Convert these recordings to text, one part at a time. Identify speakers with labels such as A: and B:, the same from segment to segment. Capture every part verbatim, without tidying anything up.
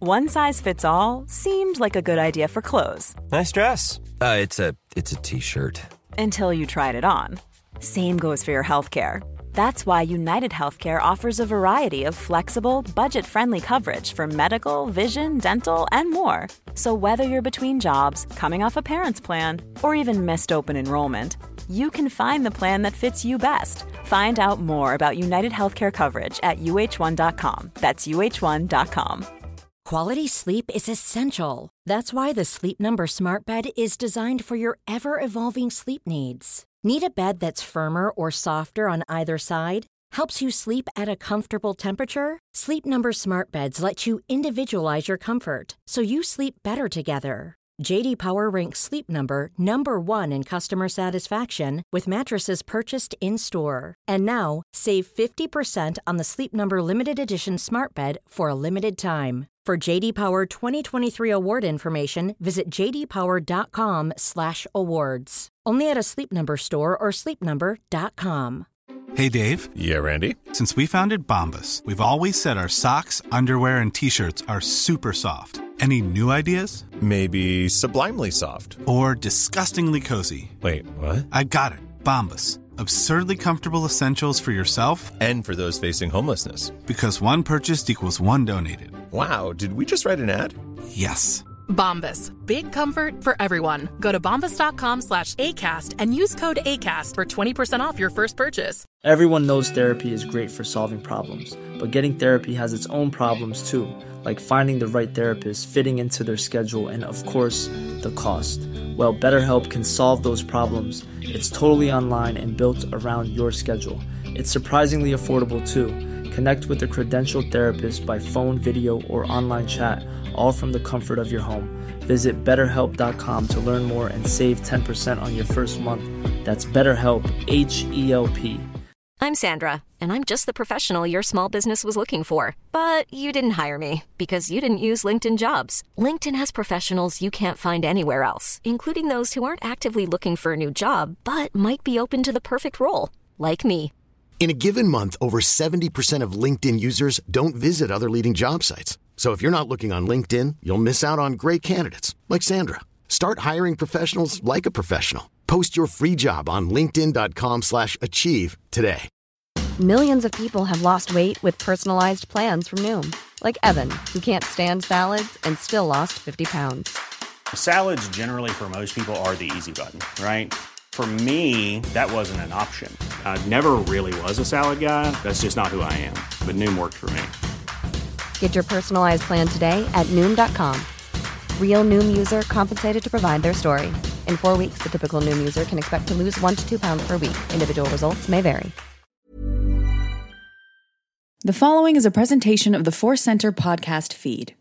A: One size fits all seemed like a good idea for clothes.
B: Nice dress. Uh, it's a it's a t-shirt.
A: Until you tried it on. Same goes for your healthcare. That's why United Healthcare offers a variety of flexible, budget-friendly coverage for medical, vision, dental, and more. So whether you're between jobs, coming off a parent's plan, or even missed open enrollment, you can find the plan that fits you best. Find out more about United Healthcare coverage at U H one dot com. That's U H one dot com.
C: Quality sleep is essential. That's why the Sleep Number Smart Bed is designed for your ever-evolving sleep needs. Need a bed that's firmer or softer on either side? Helps you sleep at a comfortable temperature? Sleep Number Smart Beds let you individualize your comfort, so you sleep better together. J D Power ranks Sleep Number number one in customer satisfaction with mattresses purchased in-store. And now, save fifty percent on the Sleep Number Limited Edition Smart Bed for a limited time. For J D Power twenty twenty-three award information, visit j d power dot com slash awards. Only at a Sleep Number store or sleep number dot com.
D: Hey, Dave.
E: Yeah, Randy.
D: Since we founded Bombas, we've always said our socks, underwear, and T-shirts are super soft. Any new ideas?
E: Maybe sublimely soft.
D: Or disgustingly cozy.
E: Wait, what?
D: I got it. Bombas. Absurdly comfortable essentials for yourself
E: and for those facing homelessness.
D: Because one purchased equals one donated.
E: Wow, did we just write an ad?
D: Yes.
F: Bombas. Big comfort for everyone. Go to bombas.com slash ACAST and use code ACAST for twenty percent off your first purchase.
G: Everyone knows therapy is great for solving problems, but getting therapy has its own problems too, like finding the right therapist, fitting into their schedule, and of course, the cost. Well, BetterHelp can solve those problems. It's totally online and built around your schedule. It's surprisingly affordable too. Connect with a credentialed therapist by phone, video, or online chat, all from the comfort of your home. Visit better help dot com to learn more and save ten percent on your first month. That's BetterHelp, H E L P.
H: I'm Sandra, and I'm just the professional your small business was looking for. But you didn't hire me because you didn't use LinkedIn Jobs. LinkedIn has professionals you can't find anywhere else, including those who aren't actively looking for a new job, but might be open to the perfect role, like me.
I: In a given month, over seventy percent of LinkedIn users don't visit other leading job sites. So if you're not looking on LinkedIn, you'll miss out on great candidates like Sandra. Start hiring professionals like a professional. Post your free job on linkedin dot com slash achieve today.
J: Millions of people have lost weight with personalized plans from Noom. Like Evan, who can't stand salads and still lost fifty pounds.
K: Salads generally for most people are the easy button, right? For me, that wasn't an option. I never really was a salad guy. That's just not who I am. But Noom worked for me.
J: Get your personalized plan today at Noom dot com. Real Noom user compensated to provide their story. In four weeks, the typical Noom user can expect to lose one to two pounds per week. Individual results may vary.
L: The following is a presentation of the Force Center podcast feed.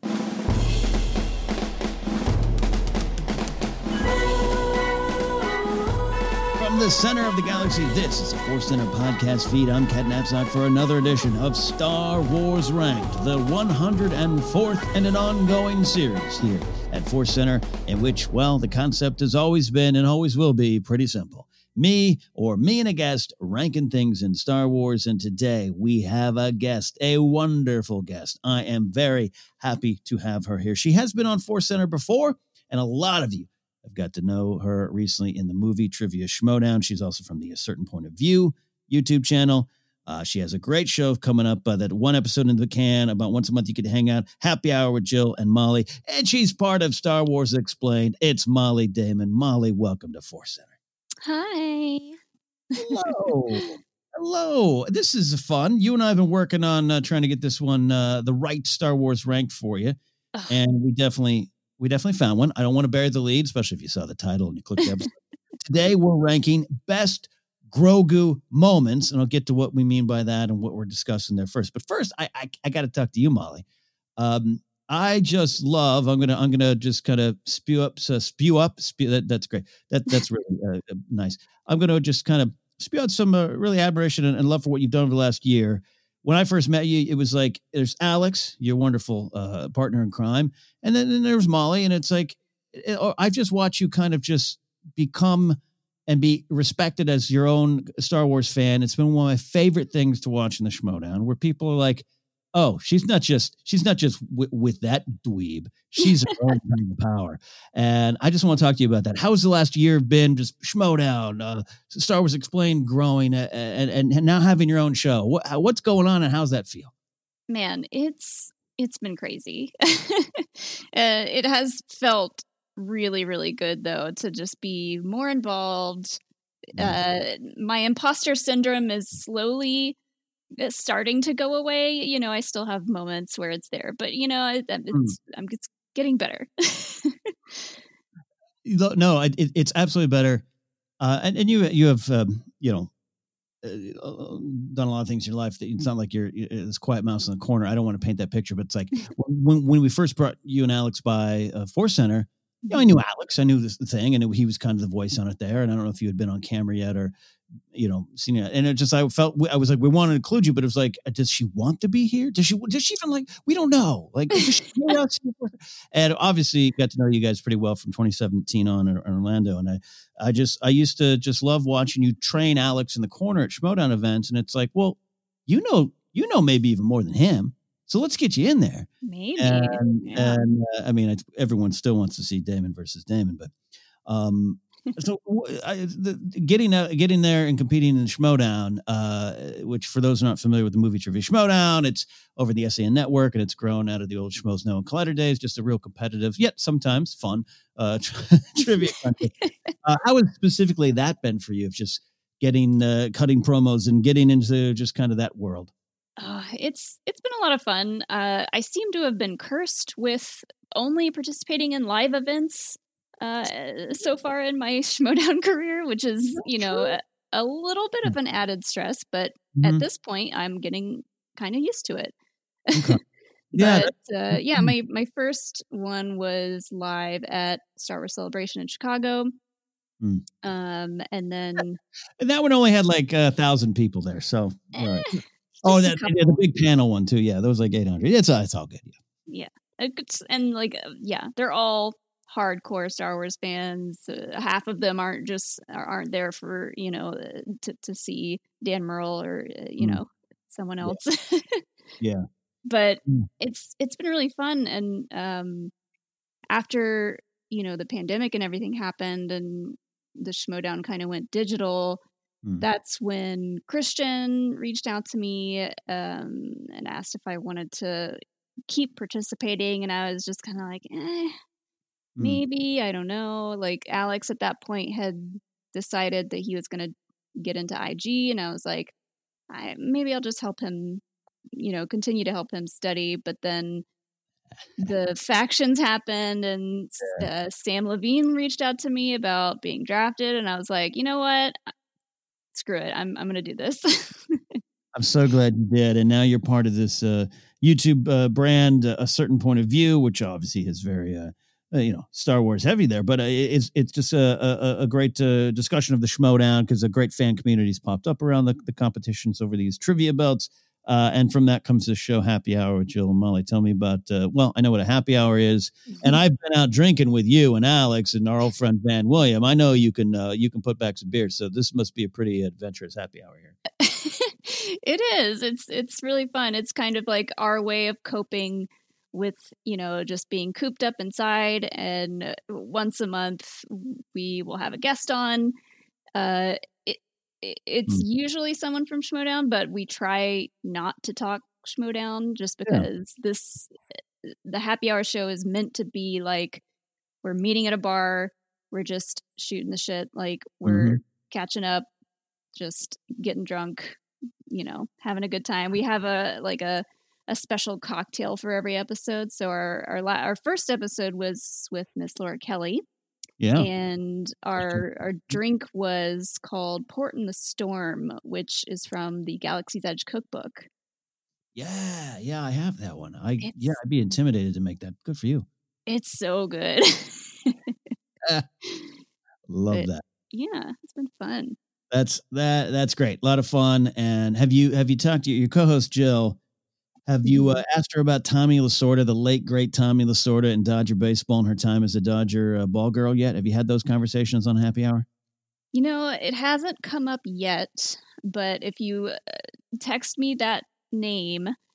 M: From the center of the galaxy, this is the Force Center podcast feed. I'm Cat Knapsack for another edition of Star Wars Ranked, the one hundred fourth and an ongoing series here at Force Center, in which, well, the concept has always been and always will be pretty simple. Me or me and a guest ranking things in Star Wars, and today we have a guest, a wonderful guest. I am very happy to have her here. She has been on Force Center before, and a lot of you have got to know her recently in the movie Trivia Schmodown. She's also from the A Certain Point of View YouTube channel. Uh, she has a great show coming up, uh, that one episode in the can, about once a month you could hang out, Happy Hour with Jill and Molly, and she's part of Star Wars Explained. It's Molly Damon. Molly, welcome to Force Center.
N: Hi.
M: Hello. Hello. This is fun. You and I have been working on uh, trying to get this one, uh, the right Star Wars ranked for you. Ugh. And we definitely, we definitely found one. I don't want to bury the lead, especially if you saw the title and you clicked the episode. Today we're ranking best Grogu moments, and I'll get to what we mean by that and what we're discussing there first. But first, I I, I got to talk to you, Molly. Um, I just love. I'm gonna. I'm gonna just kind of spew up. So spew up. Spew. That, that's great. That that's really uh, nice. I'm gonna just kind of spew out some uh, really admiration and, and love for what you've done over the last year. When I first met you, it was like there's Alex, your wonderful uh, partner in crime, and then, then there's Molly, and it's like it, I've just watched you kind of just become and be respected as your own Star Wars fan. It's been one of my favorite things to watch in the Schmodown, where people are like, Oh, she's not just she's not just w- with that dweeb. She's her own kind of power. And I just want to talk to you about that. How's the last year been? Just Schmodown, uh, Star Wars Explained growing, uh, and, and and now having your own show. What what's going on, and how's that feel?
N: Man, it's it's been crazy. uh, it has felt really, really good though to just be more involved. Uh, my imposter syndrome is slowly starting to go away. You know, I still have moments where it's there, but you know, it, it's, mm. I'm it's getting better.
M: No, it, it's absolutely better. Uh, and, and you, you have, um, you know, uh, done a lot of things in your life that it's not like you're, you're this quiet mouse in the corner. I don't want to paint that picture, but it's like when, when we first brought you and Alex by uh, Force Center, you know, I knew Alex, I knew this the thing, and it, he was kind of the voice on it there. And I don't know if you had been on camera yet or, you know, seen it. And it just, I felt, I was like, we want to include you, but it was like, does she want to be here? Does she, does she even like, we don't know. Like, does she and obviously got to know you guys pretty well from twenty seventeen on in Orlando. And I, I just, I used to just love watching you train Alex in the corner at Schmodown events. And it's like, well, you know, you know, maybe even more than him. So let's get you in there.
N: Maybe.
M: And,
N: yeah.
M: and uh, I mean, I, everyone still wants to see Damon versus Damon, but, um, so I, the, getting uh, getting there and competing in Schmodown, uh, which for those who are not familiar with the movie Trivia Schmodown, it's over the S A N network and it's grown out of the old Schmoes Know and Collider days. Just a real competitive, yet sometimes fun uh, trivia contest. Uh, how has specifically that been for you? Of just getting uh, cutting promos and getting into just kind of that world.
N: Uh, it's it's been a lot of fun. Uh, I seem to have been cursed with only participating in live events. Uh, so far in my Schmodown career, which is, you know, a, a little bit of an added stress, but mm-hmm. at this point I'm getting kind of used to it.
M: Okay. Yeah.
N: but, uh, yeah, my, my first one was live at Star Wars Celebration in Chicago.
M: Mm.
N: Um, and then
M: and that one only had like a thousand people there. So, all right.
N: eh,
M: oh, that yeah, the big panel one too. Yeah. That was like eight hundred. It's, uh, it's all good.
N: Yeah. Yeah. And like, yeah, they're all hardcore Star Wars fans. Uh, half of them aren't just aren't there for, you know, uh, to to see Dan Murrell or uh, you mm. know, someone else.
M: Yeah. yeah.
N: But mm. it's it's been really fun. And um, after, you know, the pandemic and everything happened and the Schmodown kind of went digital, mm. that's when Christian reached out to me um, and asked if I wanted to keep participating, and I was just kind of like, eh. Maybe, I don't know. Like Alex at that point had decided that he was going to get into I G, and I was like, I, maybe I'll just help him, you know, continue to help him study. But then the factions happened, and uh, Sam Levine reached out to me about being drafted, and I was like, you know what? Screw it. I'm I'm going to do this.
M: I'm so glad you did. And now you're part of this uh, YouTube uh, brand, uh, A Certain Point of View, which obviously is very... Uh, Uh, you know, Star Wars heavy there, but uh, it's it's just a a, a great uh, discussion of the Schmodown because a great fan community's popped up around the, the competitions over these trivia belts, uh, and from that comes this show Happy Hour with Jill and Molly. Tell me about. Uh, well, I know what a happy hour is, mm-hmm. and I've been out drinking with you and Alex and our old friend Van William. I know you can uh, you can put back some beers, so this must be a pretty adventurous happy hour here.
N: It is. It's it's really fun. It's kind of like our way of coping with, you know, just being cooped up inside, and once a month we will have a guest on. Uh, it, it it's mm. usually someone from Schmodown, but we try not to talk Schmodown just because yeah. this the happy hour show is meant to be like we're meeting at a bar, we're just shooting the shit, like we're mm-hmm. catching up, just getting drunk, you know, having a good time. We have a like a a special cocktail for every episode. So our our la- our first episode was with Miss Laura Kelly.
M: Yeah.
N: And our our drink was called Port in the Storm, which is from the Galaxy's Edge cookbook.
M: Yeah, yeah, I have that one. I it's, yeah, I'd be intimidated to make that. Good for you.
N: It's so good.
M: Love
N: but,
M: that.
N: Yeah, it's been fun.
M: That's that that's great. A lot of fun. And have you have you talked to your co-host Jill? Have you uh, asked her about Tommy Lasorda, the late, great Tommy Lasorda in Dodger baseball and her time as a Dodger uh, ball girl yet? Have you had those conversations on Happy Hour?
N: You know, it hasn't come up yet, but if you text me that name,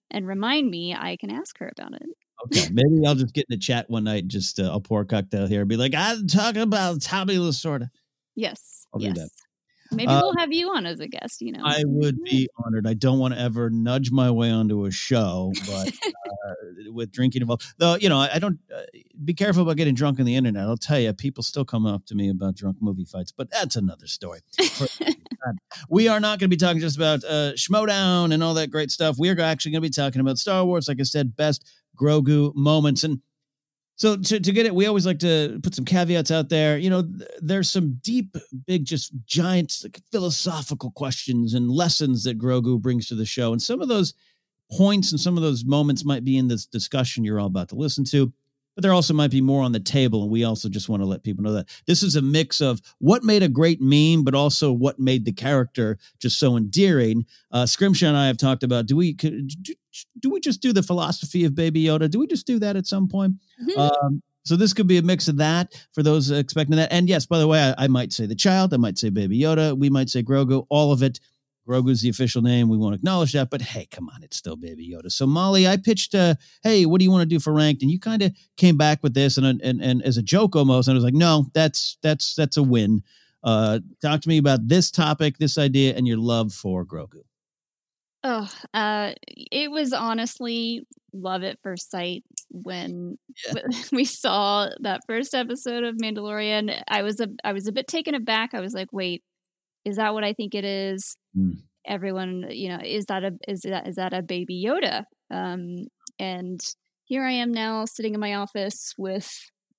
N: and remind me, I can ask her about it.
M: Okay, maybe I'll just get in the chat one night. Just uh, I'll pour a cocktail here and be like, I'm talking about Tommy Lasorda.
N: Yes.
M: I'll
N: yes.
M: do that.
N: Maybe
M: Uh,
N: we'll have you on as a guest, you know.
M: I would be honored. I don't want to ever nudge my way onto a show, but uh, with drinking involved, though, you know, I, I don't uh, be careful about getting drunk on the internet. I'll tell you, people still come up to me about drunk movie fights, but that's another story. For, we are not going to be talking just about uh, Schmodown and all that great stuff. We are actually going to be talking about Star Wars, like I said, best Grogu moments. And so to, to get it, we always like to put some caveats out there. You know, th- there's some deep, big, just giant like, philosophical questions and lessons that Grogu brings to the show. And some of those points and some of those moments might be in this discussion you're all about to listen to, but there also might be more on the table. And we also just want to let people know that this is a mix of what made a great meme, but also what made the character just so endearing. Uh, Scrimshaw and I have talked about, do we, do, do we just do the philosophy of Baby Yoda? Do we just do that at some point? Mm-hmm. Um, so this could be a mix of that for those expecting that. And yes, by the way, I, I might say the child, I might say Baby Yoda, we might say Grogu, all of it. Grogu's the official name. We won't acknowledge that, but hey, come on, it's still Baby Yoda. So Molly, I pitched, uh, hey, what do you want to do for ranked? And you kind of came back with this, and and and as a joke almost. And I was like, no, that's that's that's a win. Uh, talk to me about this topic, this idea, and your love for Grogu.
N: Oh, uh, it was honestly love at first sight when yeah. we saw that first episode of Mandalorian. I was a I was a bit taken aback. I was like, wait, is that what I think it is? Mm. Everyone, you know, is that a is that is that a Baby Yoda? Um, and here I am now sitting in my office with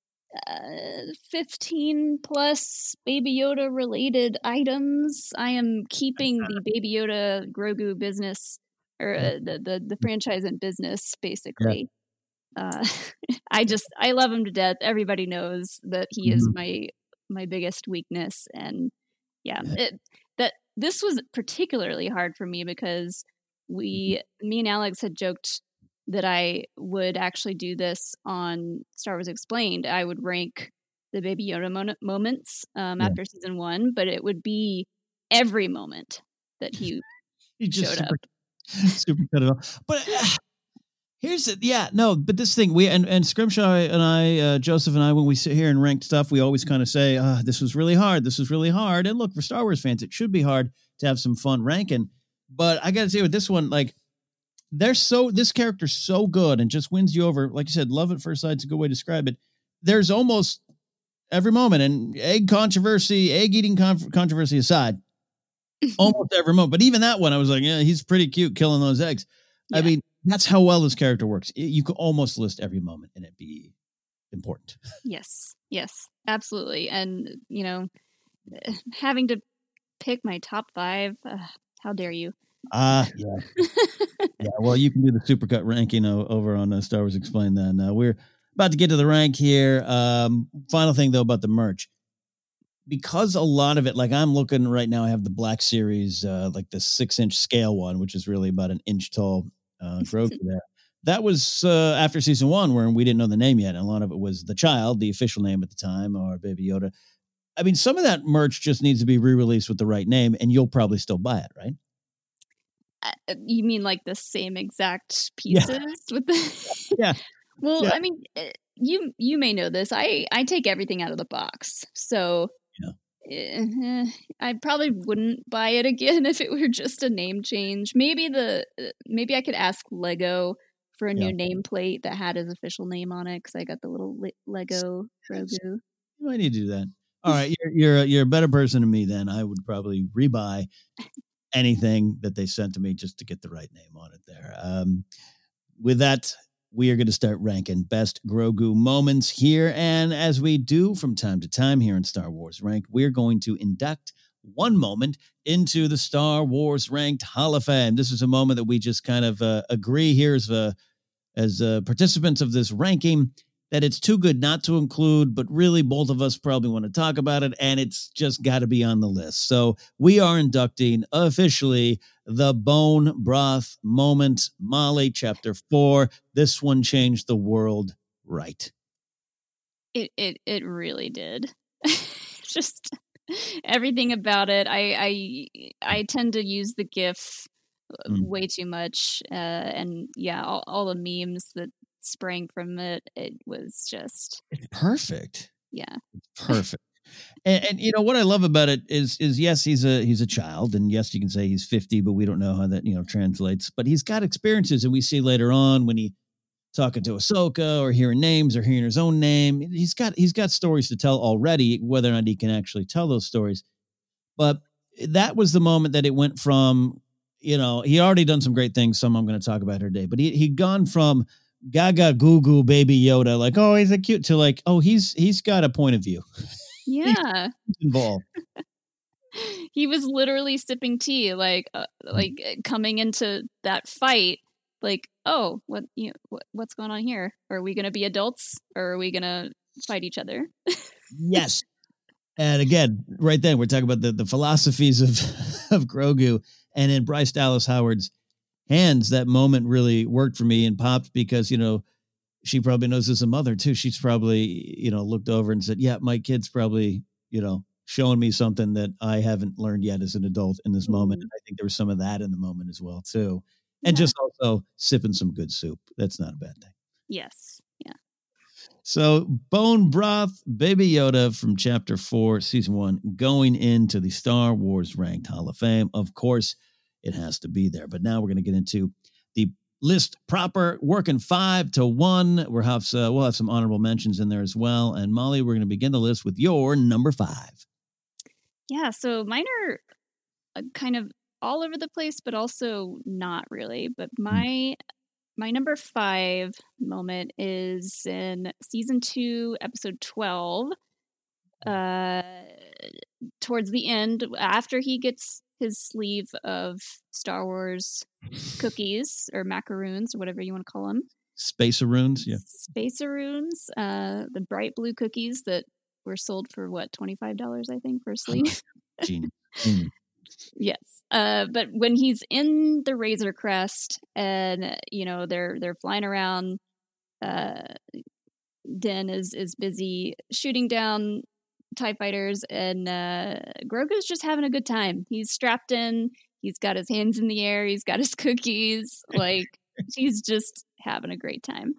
N: uh, fifteen plus Baby Yoda related items. I am keeping the Baby Yoda Grogu business or uh, the, the the franchise in business, basically. Yeah. Uh, I just I love him to death. Everybody knows that he mm-hmm. is my my biggest weakness, and yeah, yeah. It, that this was particularly hard for me because we, me and Alex had joked that I would actually do this on Star Wars Explained. I would rank the Baby Yoda mo- moments um, yeah. after season one, but it would be every moment that he,
M: he just
N: showed
M: super,
N: up.
M: Super cut it off. But uh, here's it. Yeah, no, but this thing, we and, and Scrimshaw and I, uh, Joseph and I, when we sit here and rank stuff, we always kind of say, uh, this was really hard. This was really hard. And look, for Star Wars fans, it should be hard to have some fun ranking. But I got to say with this one, like, they're so, this character's so good and just wins you over. Like you said, love at first sight's a good way to describe it. There's almost every moment, and egg controversy, egg eating con- controversy aside, almost every moment. But even that one, I was like, yeah, he's pretty cute killing those eggs. Yeah. I mean, that's how well this character works. You could almost list every moment and it be important.
N: Yes. Yes, absolutely. And, you know, having to pick my top five, uh, how dare you?
M: Ah, uh, yeah. yeah. Well, you can do the supercut ranking o- over on uh, Star Wars Explained then. Uh, we're about to get to the rank here. Um, final thing, though, about the merch. Because a lot of it, like I'm looking right now, I have the Black Series, uh, like the six inch scale one, which is really about an inch tall uh, Grogu there. That was uh, after season one, where we didn't know the name yet. And a lot of it was the child, the official name at the time, or Baby Yoda. I mean, some of that merch just needs to be re-released with the right name, and you'll probably still buy it, right?
N: Uh, you mean like the same exact pieces yeah. with the?
M: yeah.
N: Well,
M: yeah.
N: I mean, you you may know this. I I take everything out of the box, so. Yeah. I probably wouldn't buy it again if it were just a name change. Maybe the maybe I could ask Lego for a yeah. new nameplate that had his official name on it because I got the little le- Lego Grogu.
M: You might need to do that. All right, you're you're you're a better person than me. Then I would probably rebuy anything that they sent to me just to get the right name on it. There. Um, with that, we are going to start ranking best Grogu moments here. And as we do from time to time here in Star Wars Ranked, we're going to induct one moment into the Star Wars Ranked Hall of Fame. This is a moment that we just kind of uh, agree here as, uh, as uh, participants of this ranking that it's too good not to include, but really both of us probably want to talk about it, and it's just got to be on the list. So we are inducting officially the Bone Broth Moment. Molly, chapter four. This one changed the world, right?
N: It it it really did. Just everything about it. I I I tend to use the GIF mm. way too much. Uh, and yeah, all, all the memes that sprang from it, it was just
M: it's perfect.
N: Yeah,
M: it's perfect. and, and you know what I love about it is is yes, he's a he's a child, and yes, you can say he's fifty, but we don't know how that you know translates. But he's got experiences, and we see later on when he talking to Ahsoka or hearing names or hearing his own name, he's got he's got stories to tell already. Whether or not he can actually tell those stories, but that was the moment that it went from you know he already done some great things. Some I'm going to talk about her today, but he he'd gone from Gaga Goo Goo Baby Yoda, like, oh, he's a cute, to like, oh, he's he's got a point of view.
N: Yeah,
M: he's involved.
N: He was literally sipping tea, like uh, like coming into that fight, like, oh, what you know, what, what's going on here? Are we going to be adults, or are we going to fight each other?
M: Yes. And again, right then, we're talking about the, the philosophies of of Grogu, and in Bryce Dallas Howard's hands, that moment really worked for me and popped because, you know, she probably knows as a mother too. She's probably, you know, looked over and said, yeah, my kid's probably, you know, showing me something that I haven't learned yet as an adult in this mm-hmm. moment. And I think there was some of that in the moment as well too. And yeah. just also sipping some good soup. That's not a bad thing.
N: Yes. Yeah.
M: So Bone Broth Baby Yoda from chapter four, season one, going into the Star Wars Ranked Hall of Fame. Of course, it has to be there. But now we're going to get into the list proper, working five to one. We'll have, uh, we'll have some honorable mentions in there as well. And Molly, we're going to begin the list with your number five.
N: Yeah, so mine are kind of all over the place, but also not really. But my mm. my number five moment is in season two, episode twelve. Uh, towards the end, after he gets his sleeve of Star Wars cookies or macaroons or whatever you want to call them.
M: Spacearoons, yeah.
N: Spacearoons, uh, the bright blue cookies that were sold for what, twenty-five dollars, I think, for a sleeve.
M: Genius. Mm.
N: Yes. Uh, but when he's in the Razor Crest and, you know, they're they're flying around, uh, Din is, is busy shooting down TIE fighters, and uh, Grogu's just having a good time. He's strapped in. He's got his hands in the air. He's got his cookies. Like, he's just having a great time.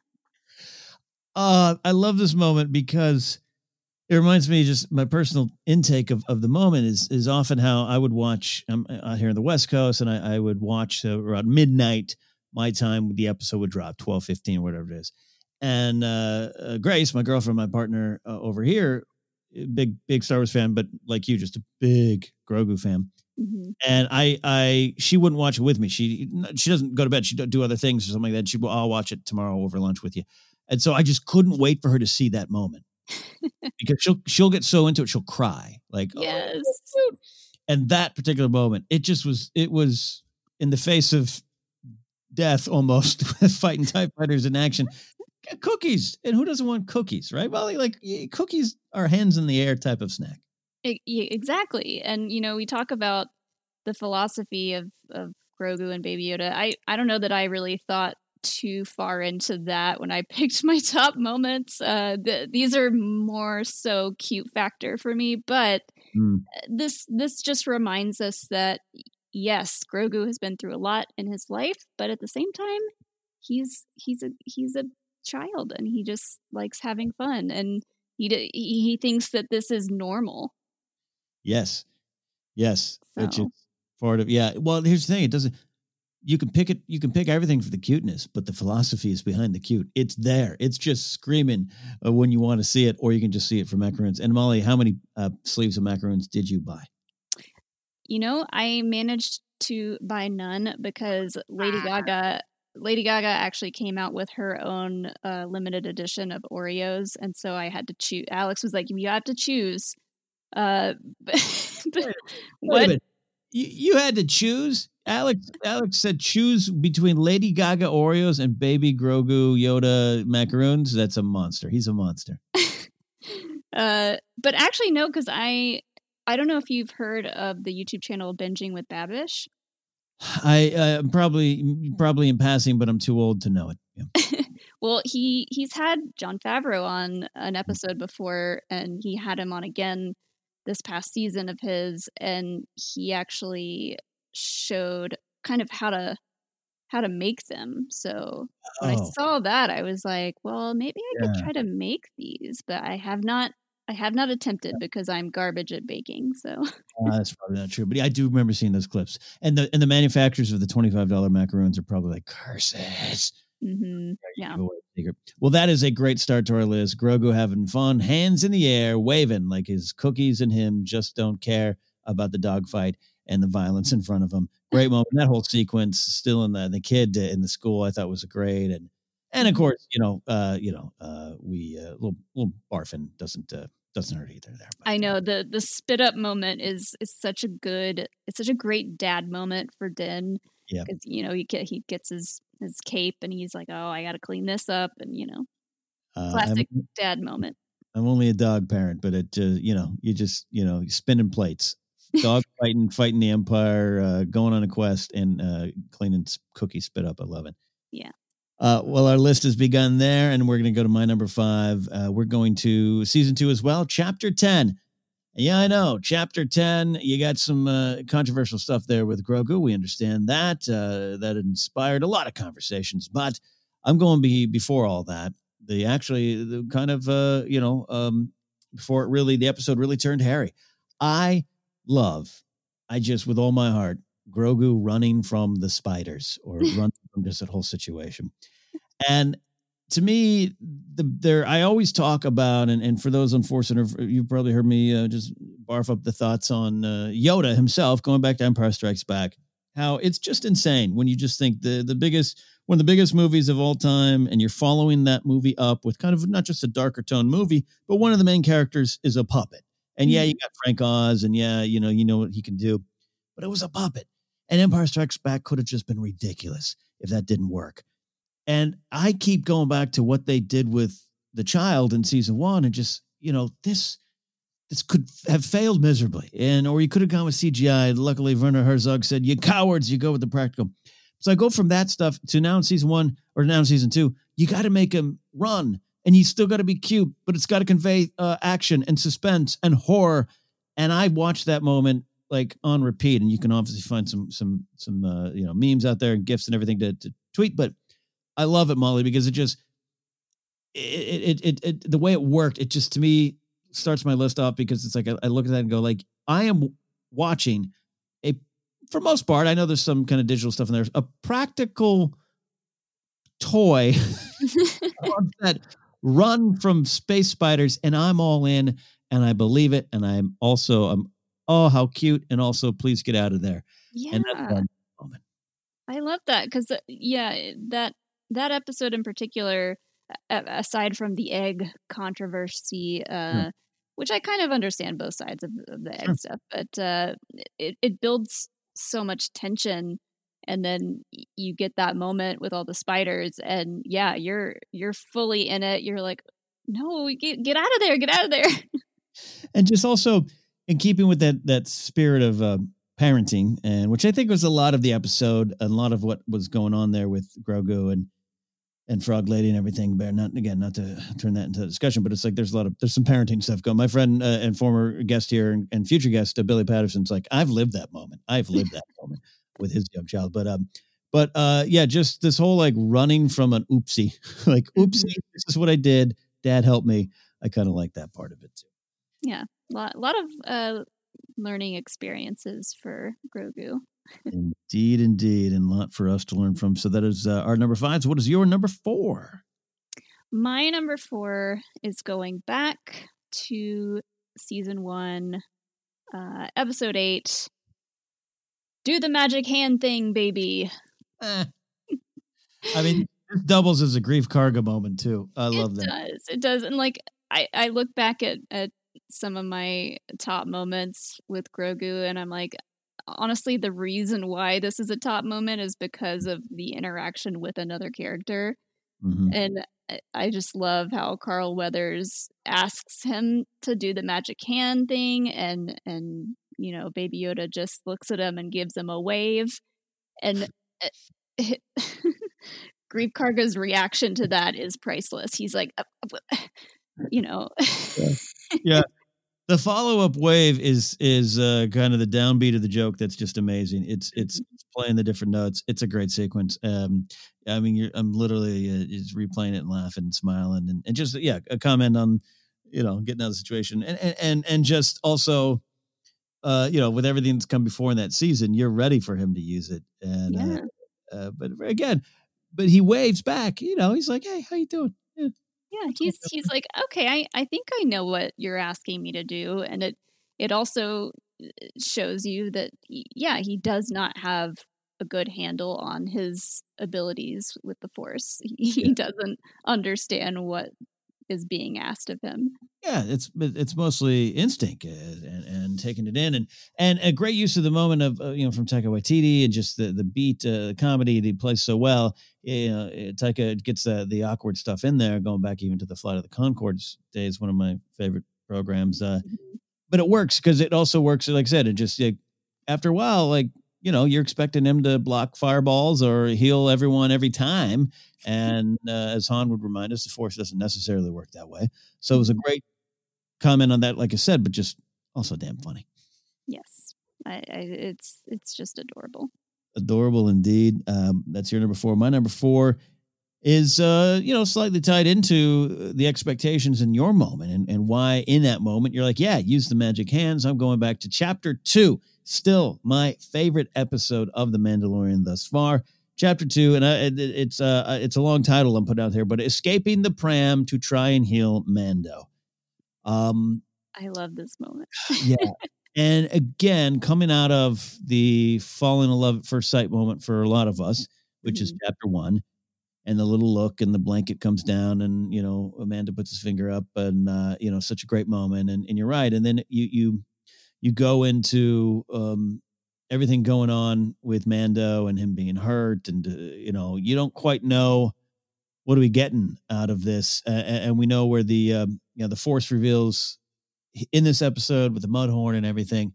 M: Uh, I love this moment because it reminds me, just my personal intake of, of the moment is is often how I would watch, I'm out here on the West Coast, and I, I would watch uh, around midnight, my time, the episode would drop, twelve fifteen, whatever it is. And uh, uh, Grace, my girlfriend, my partner uh, over here, big, big Star Wars fan, but like you, just a big Grogu fan. Mm-hmm. And I, I, she wouldn't watch it with me. She, she doesn't go to bed. She don't do other things or something like that. She will, I'll watch it tomorrow over lunch with you. And so I just couldn't wait for her to see that moment because she'll, she'll get so into it. She'll cry like,
N: yes.
M: Oh. And that particular moment, it just was, it was in the face of death almost, fighting TIE fighters in action. Cookies. And who doesn't want cookies, right? Well, like cookies are hands in the air type of snack.
N: It, exactly. And, you know, we talk about the philosophy of, of Grogu and Baby Yoda. I, I don't know that I really thought too far into that when I picked my top moments. Uh, the, these are more so cute factor for me, but mm. this this just reminds us that, yes, Grogu has been through a lot in his life, but at the same time, he's he's a he's a child and he just likes having fun, and he he thinks that this is normal.
M: Yes, yes,
N: so.
M: Which is part of yeah. Well, here's the thing: it doesn't. You can pick it. You can pick everything for the cuteness, but the philosophy is behind the cute. It's there. It's just screaming uh, when you want to see it, or you can just see it for macaroons. And Molly, how many uh, sleeves of macaroons did you buy?
N: You know, I managed to buy none because Lady Gaga. Lady Gaga actually came out with her own uh, limited edition of Oreos, and so I had to choose. Alex was like, "You have to choose." Uh, but, but what?
M: You, you had to choose. Alex. Alex said, "Choose between Lady Gaga Oreos and Baby Grogu Yoda macaroons." That's a monster. He's a monster.
N: uh, but actually, no, because I I don't know if you've heard of the YouTube channel Binging with Babish.
M: I uh, probably probably in passing, but I'm too old to know it. Yeah.
N: Well, he he's had Jon Favreau on an episode before, and he had him on again this past season of his, and he actually showed kind of how to how to make them. So when
M: Oh.
N: I saw that, I was like, well, maybe I could
M: Yeah.
N: try to make these, but I have not I have not attempted because I'm garbage at baking. So
M: Uh, that's probably not true, but I do remember seeing those clips. And the and the manufacturers of the twenty-five dollar macaroons are probably like, curses.
N: hmm yeah.
M: Give away the secret. Well, that is a great start to our list. Grogu having fun, hands in the air, waving like his cookies and him just don't care about the dogfight and the violence in front of him. Great moment. That whole sequence, still in the the kid in the school, I thought was great. And and of course, you know, uh, you know, uh, we uh, little little barfing doesn't uh, doesn't hurt either. There,
N: I know the the spit up moment is is such a good, it's such a great dad moment for Din.
M: Yeah,
N: because you know he get, he gets his his cape and he's like, oh, I got to clean this up, and you know,
M: uh,
N: classic
M: I'm,
N: dad moment.
M: I'm only a dog parent, but it, uh, you know, you just, you know, spinning plates, dog fighting, fighting the Empire, uh, going on a quest, and uh, cleaning cookie spit up. I love it.
N: Yeah.
M: Uh, well, our list has begun there, and we're going to go to my number five. Uh, we're going to season two as well, chapter ten. Yeah, I know. Chapter ten, you got some uh, controversial stuff there with Grogu. We understand that. Uh, that inspired a lot of conversations. But I'm going to be before all that. The actually, the kind of, uh, you know, um, before it really, the episode really turned hairy. I love, I just, with all my heart, Grogu running from the spiders or running from just that whole situation. And to me, the there I always talk about, and, and for those unfortunate, you've probably heard me uh, just barf up the thoughts on uh, Yoda himself, going back to Empire Strikes Back, how it's just insane when you just think the the biggest, one of the biggest movies of all time, and you're following that movie up with kind of not just a darker tone movie, but one of the main characters is a puppet. And yeah, you got Frank Oz, and yeah, you know, you know what he can do, but it was a puppet. And Empire Strikes Back could have just been ridiculous if that didn't work. And I keep going back to what they did with the child in season one, and just, you know, this this could have failed miserably, and or you could have gone with C G I. Luckily, Werner Herzog said, "You cowards, you go with the practical." So I go from that stuff to now in season one or now in season two. You got to make him run, and you still got to be cute, but it's got to convey uh, action and suspense and horror. And I watched that moment like on repeat, and you can obviously find some some some uh, you know, memes out there and gifs and everything to, to tweet, but I love it, Molly, because it just, it, it, it, it, the way it worked, it just, to me, starts my list off, because it's like, I, I look at that and go like, I am watching a, for most part, I know there's some kind of digital stuff in there, a practical toy that run from space spiders, and I'm all in, and I believe it. And I'm also, I'm, oh, how cute. And also, please get out of there.
N: Yeah.
M: And that's one moment.
N: I love that. Because, uh, yeah, that, That episode in particular, aside from the egg controversy, uh, hmm. which I kind of understand both sides of, of the egg sure. stuff, but uh, it, it builds so much tension, and then you get that moment with all the spiders, and yeah, you're you're fully in it. You're like, no, get get out of there, get out of there.
M: And just also in keeping with that that spirit of uh, parenting, and which I think was a lot of the episode, and a lot of what was going on there with Grogu and. and Frog Lady and everything, but not, again, not to turn that into a discussion, but it's like, there's a lot of, there's some parenting stuff going. My friend uh, and former guest here and, and future guest, uh, Billy Patterson's like, I've lived that moment. I've lived that moment with his young child. But, um, but, uh, yeah, just this whole, like, running from an oopsie, like, oopsie, this is what I did. Dad helped me. I kind of like that part of it too.
N: Yeah. A lot, a lot of, uh, learning experiences for Grogu.
M: Indeed, indeed, and a lot for us to learn from. So that is uh, our number five. So what is your number four?
N: My number four is going back to season one, uh, episode eight. Do the magic hand thing, baby.
M: Eh. I mean, this doubles as a Grief Karga moment too. I love
N: it
M: that.
N: It does. It does. And like, I, I look back at, at some of my top moments with Grogu, and I'm like, honestly, the reason why this is a top moment is because of the interaction with another character. Mm-hmm. And I just love how Carl Weathers asks him to do the magic hand thing, and, and, you know, Baby Yoda just looks at him and gives him a wave. And it, Grief Karga's reaction to that is priceless. He's like, you know.
M: Yeah. Yeah. The follow-up wave is is uh, kind of the downbeat of the joke that's just amazing. It's it's, it's playing the different notes. It's a great sequence. Um, I mean, you're, I'm literally uh, just replaying it and laughing and smiling and, and just, yeah, a comment on, you know, getting out of the situation and, and, and, and just also, uh, you know, with everything that's come before in that season, you're ready for him to use it. And, yeah. uh, uh, but again, but he waves back, you know, he's like, hey, how you doing? Yeah.
N: Yeah. He's, he's like, okay, I, I think I know what you're asking me to do. And it, it also shows you that, he, yeah, he does not have a good handle on his abilities with the Force. He, yeah. he doesn't understand what is being asked of him.
M: Yeah, it's it's mostly instinct and, and, and taking it in, and and a great use of the moment of uh, you know from Taika Waititi and just the the beat uh, comedy that he plays so well. You know, Taika gets the the awkward stuff in there, going back even to the Flight of the Conchords days, one of my favorite programs. Uh, mm-hmm. But it works because it also works, like I said, it just like, after a while, like. You know, you're expecting him to block fireballs or heal everyone every time. And uh, as Han would remind us, the Force doesn't necessarily work that way. So it was a great comment on that, like I said, but just also damn funny.
N: Yes, I, I, it's it's just adorable.
M: Adorable indeed. Um, that's your number four. My number four is, uh, you know, slightly tied into the expectations in your moment and, and why in that moment you're like, yeah, use the magic hands. I'm going back to chapter two. Still my favorite episode of The Mandalorian thus far. Chapter two, and I, it, it's uh, it's a long title I'm putting out here, but Escaping the Pram to Try and Heal Mando. Um,
N: I love this moment.
M: Yeah. And again, coming out of the falling in love at first sight moment for a lot of us, which mm-hmm. is chapter one, and the little look and the blanket comes down and, you know, Amanda puts his finger up and, uh, you know, such a great moment. And, and you're right. And then you, you, you go into um, everything going on with Mando and him being hurt. And, uh, you know, you don't quite know what are we getting out of this. Uh, and we know where the, um, you know, the Force reveals in this episode with the Mudhorn and everything.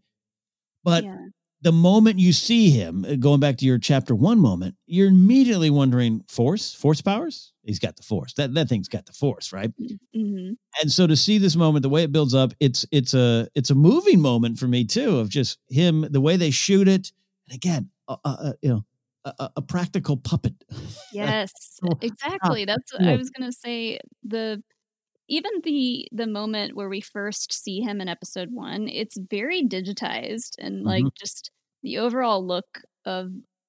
M: But yeah. the moment you see him, going back to your chapter one moment, you're immediately wondering, Force? Force powers? He's got the Force. That that thing's got the Force, right?
N: Mm-hmm.
M: And so to see this moment, the way it builds up, it's it's a it's a moving moment for me too, of just him, the way they shoot it, and again, uh, uh, you know, a, a practical puppet.
N: Yes, exactly. That's what I was gonna say. The even the the moment where we first see him in episode one, it's very digitized, and like mm-hmm. just the overall look of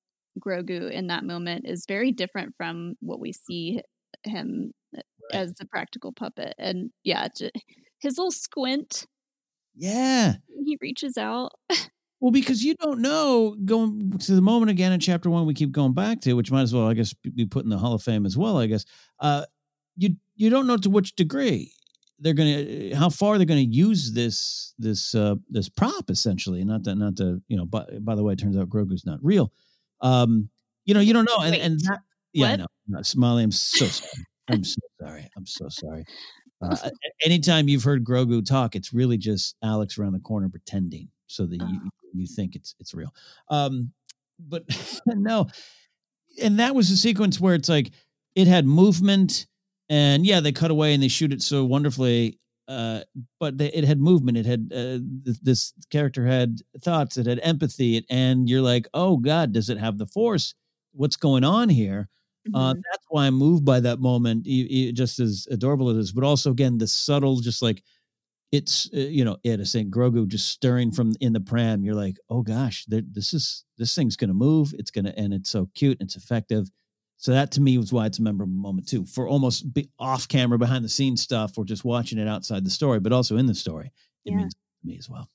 N: Grogu in that moment is very different from what we see him right. as a practical puppet. And yeah, his little squint.
M: Yeah.
N: He reaches out.
M: Well, because you don't know, going to the moment again in chapter one, we keep going back to, which might as well, I guess, be put in the Hall of Fame as well, I guess. Uh, you, you don't know to which degree they're going to, how far they're going to use this, this, uh, this prop essentially. Not that, not to, you know, by, by the way, it turns out Grogu's not real. Um, you know, you don't know. And,
N: Wait,
M: and that, yeah, I know. No, Smiley, I'm so sorry. I'm so sorry. I'm so sorry. Uh, anytime you've heard Grogu talk, it's really just Alex around the corner pretending so that you, you think it's, it's real. Um, but no. And that was a sequence where it's like, it had movement and yeah, they cut away and they shoot it so wonderfully. Uh, but they, it had movement. It had uh, th- this character had thoughts. It had empathy. It, and you're like, oh God, does it have the Force? What's going on here? Mm-hmm. Uh, that's why I'm moved by that moment. You, you, just as adorable it is, but also again the subtle, just like it's uh, you know, it is saying Grogu just stirring from in the pram. You're like, oh gosh, this is this thing's gonna move. It's gonna and it's so cute. And it's effective. So that to me was why it's a memorable moment too, for almost be off camera, behind the scenes stuff, or just watching it outside the story, but also in the story. It yeah. means to me as well.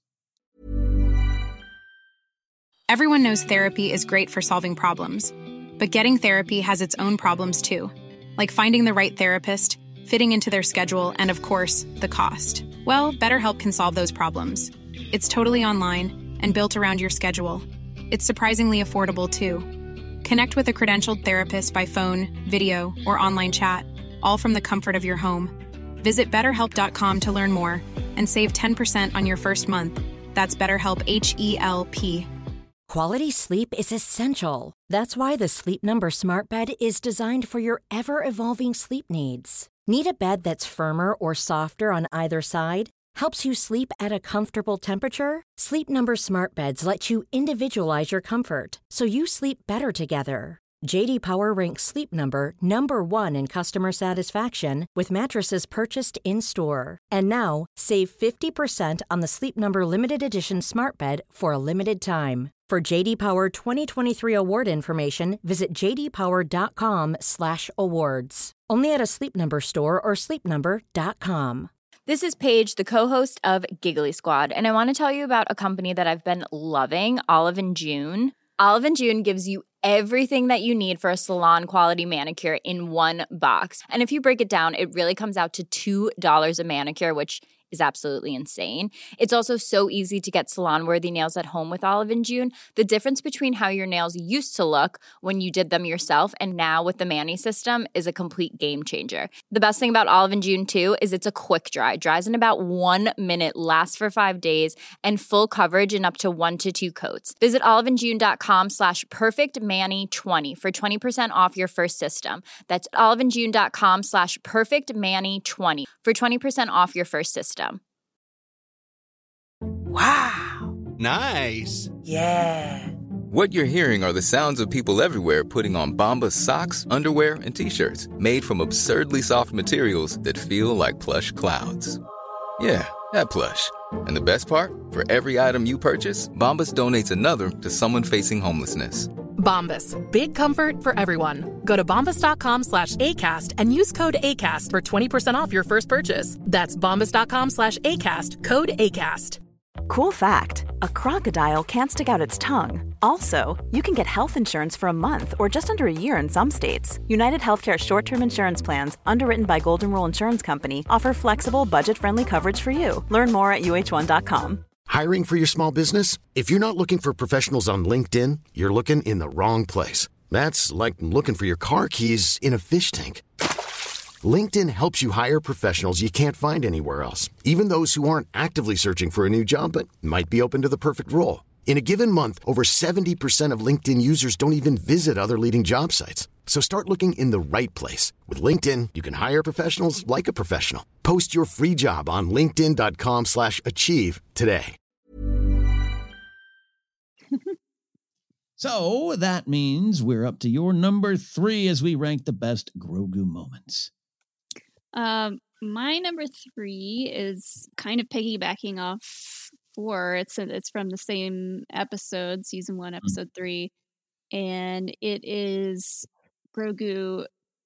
O: Everyone knows therapy is great for solving problems, but getting therapy has its own problems too, like finding the right therapist, fitting into their schedule, and of course, the cost. Well, BetterHelp can solve those problems. It's totally online and built around your schedule. It's surprisingly affordable too. Connect with a credentialed therapist by phone, video, or online chat, all from the comfort of your home. Visit better help dot com to learn more and save ten percent on your first month. That's BetterHelp, H E L P.
C: Quality sleep is essential. That's why the Sleep Number Smart Bed is designed for your ever-evolving sleep needs. Need a bed that's firmer or softer on either side? Helps you sleep at a comfortable temperature? Sleep Number Smart Beds let you individualize your comfort so you sleep better together. J D Power ranks Sleep Number number one in customer satisfaction with mattresses purchased in-store. And now, save fifty percent on the Sleep Number Limited Edition Smart Bed for a limited time. For J D Power twenty twenty-three award information, visit j d power dot com slash awards. Only at a Sleep Number store or sleep number dot com.
P: This is Paige, the co-host of Giggly Squad, and I want to tell you about a company that I've been loving, Olive and June. Olive and June gives you everything that you need for a salon-quality manicure in one box. And if you break it down, it really comes out to two dollars a manicure, which is absolutely insane. It's also so easy to get salon-worthy nails at home with Olive and June. The difference between how your nails used to look when you did them yourself and now with the Mani system is a complete game changer. The best thing about Olive and June, too, is it's a quick dry. Dries in about one minute, lasts for five days, and full coverage in up to one to two coats. Visit oliveandjune.com slash perfectmani20 for twenty percent off your first system. That's oliveandjune.com slash perfectmani20 for twenty percent off your first system.
Q: Wow.
R: Nice.
Q: Yeah.
R: What you're hearing are the sounds of people everywhere putting on Bombas socks, underwear, and T-shirts made from absurdly soft materials that feel like plush clouds. Yeah, that plush. And the best part? For every item you purchase, Bombas donates another to someone facing homelessness.
F: Bombas. Big comfort for everyone. Go to bombas.com slash ACAST and use code ACAST for twenty percent off your first purchase. That's bombas.com slash ACAST. Code ACAST.
A: Cool fact, a crocodile can't stick out its tongue. Also, you can get health insurance for a month or just under a year in some states. United Healthcare short-term insurance plans, underwritten by Golden Rule Insurance Company, offer flexible, budget-friendly coverage for you. Learn more at U H one dot com.
I: Hiring for your small business? If you're not looking for professionals on LinkedIn, you're looking in the wrong place. That's like looking for your car keys in a fish tank. LinkedIn helps you hire professionals you can't find anywhere else, even those who aren't actively searching for a new job but might be open to the perfect role. In a given month, over seventy percent of LinkedIn users don't even visit other leading job sites. So start looking in the right place. With LinkedIn, you can hire professionals like a professional. Post your free job on linkedin dot com slash achieve today.
M: So that means we're up to your number three as we rank the best Grogu moments.
N: Um, my number three is kind of piggybacking off four. It's it's from the same episode, season one, episode mm. three, and it is Grogu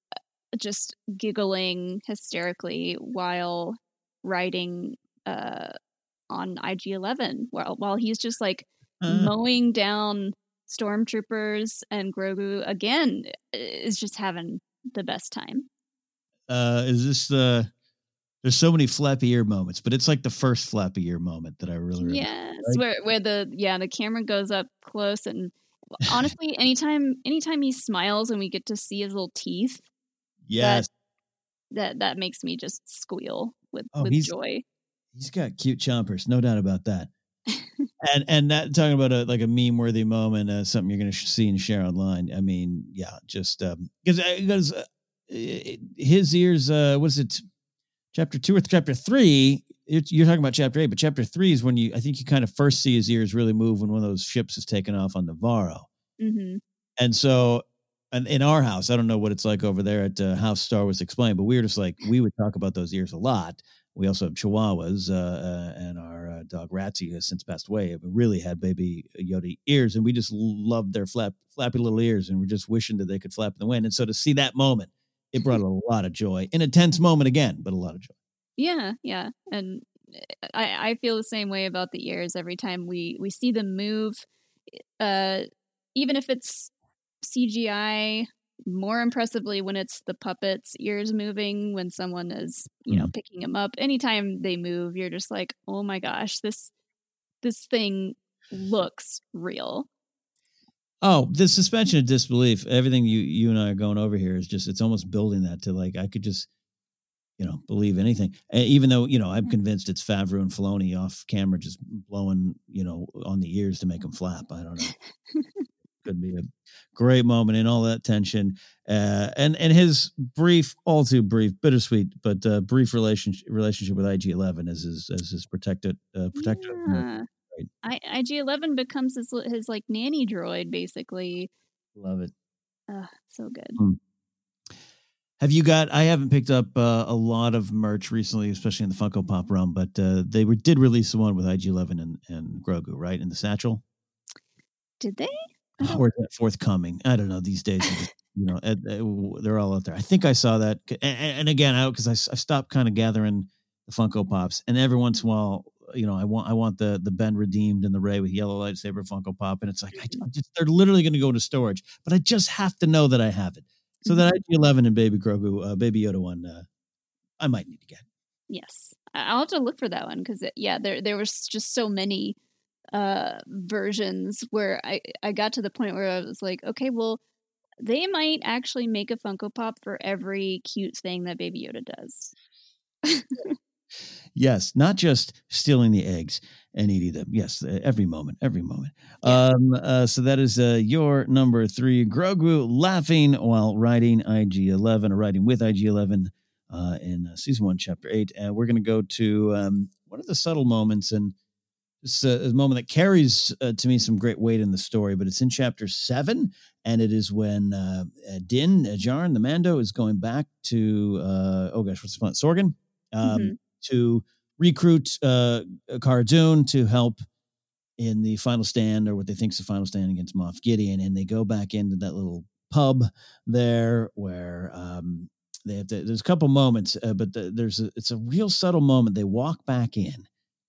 N: just giggling hysterically while riding uh on I G eleven, while while he's just like uh. mowing down stormtroopers, and Grogu again is just having the best time.
M: Uh, is this the? There's so many flappy ear moments, but it's like the first flappy ear moment that I really, really
N: yes,
M: like.
N: where where the yeah the camera goes up close, and honestly, anytime anytime he smiles and we get to see his little teeth,
M: yes,
N: that that, that makes me just squeal with
M: oh,
N: with
M: he's,
N: joy.
M: He's got cute chompers, no doubt about that. and and that talking about a like a meme worthy moment, uh, something you're going to see and share online. I mean, yeah, just because um, because uh, his ears. Uh, what is it? Chapter two or chapter three? You're talking about chapter eight, but chapter three is when you. I think you kind of first see his ears really move when one of those ships is taken off on Navarro.
N: Mm-hmm.
M: And so, and in our house, I don't know what it's like over there at uh, House Star Wars Explained, but we were just like we would talk about those ears a lot. We also have Chihuahuas, uh, uh, and our uh, dog Ratsy, who has since passed away, but really had baby Yoda ears, and we just loved their flap, flappy little ears, and we're just wishing that they could flap in the wind. And so to see that moment, it brought a lot of joy. An intense moment again, but a lot of joy.
N: Yeah, yeah, and I, I feel the same way about the ears. Every time we, we see them move, uh, even if it's C G I, more impressively when it's the puppet's ears moving, when someone is, you know, picking them up. Anytime they move, you're just like, oh my gosh, this this thing looks real.
M: Oh, the suspension of disbelief, everything you you and I are going over here is just, it's almost building that to like, I could just, you know, believe anything. And even though, you know, I'm convinced it's Favreau and Filoni off camera just blowing, you know, on the ears to make them flap. I don't know. could be a great moment in all that tension, uh, and and his brief, all too brief, bittersweet, but uh, brief relationship relationship with I G eleven as his as his protected uh, protector.
N: Yeah. I, I G eleven becomes his his like nanny droid, basically.
M: Love it.
N: Uh, so good.
M: Hmm. Have you got? I haven't picked up uh, a lot of merch recently, especially in the Funko Pop realm, but uh, they were, did release the one with I G eleven and, and Grogu, right, in the satchel.
N: Did they?
M: Or is that forthcoming? I don't know. These days, you know, they're all out there. I think I saw that, and, and again, I because I, I stopped kind of gathering the Funko Pops, and every once in a while, you know, I want I want the the Ben redeemed and the Rey with yellow lightsaber Funko Pop, and it's like I, I just, they're literally going to go into storage, but I just have to know that I have it. So that I G eleven and Baby Grogu, uh, Baby Yoda one, uh, I might need to get.
N: Yes, I'll have to look for that one because yeah, there there was just so many uh, versions where I I got to the point where I was like, okay, well, they might actually make a Funko Pop for every cute thing that Baby Yoda does.
M: Yes, not just stealing the eggs and eating them. Yes, every moment, every moment.
N: Yeah.
M: Um, uh, so that is uh, your number three, Grogu laughing while riding I G eleven or riding with I G eleven uh, in uh, season one, chapter eight. And uh, we're going to go to um, one of the subtle moments, and it's a, a moment that carries uh, to me some great weight in the story, but it's in chapter seven, and it is when uh, Din Djarin, the Mando, is going back to, uh, oh gosh, what's the planet? Sorgan? Um,
N: Mm-hmm.
M: to recruit uh, Cara Dune to help in the final stand, or what they think is the final stand against Moff Gideon. And they go back into that little pub there where um, they have to, there's a couple moments, uh, but the, there's a, it's a real subtle moment. They walk back in,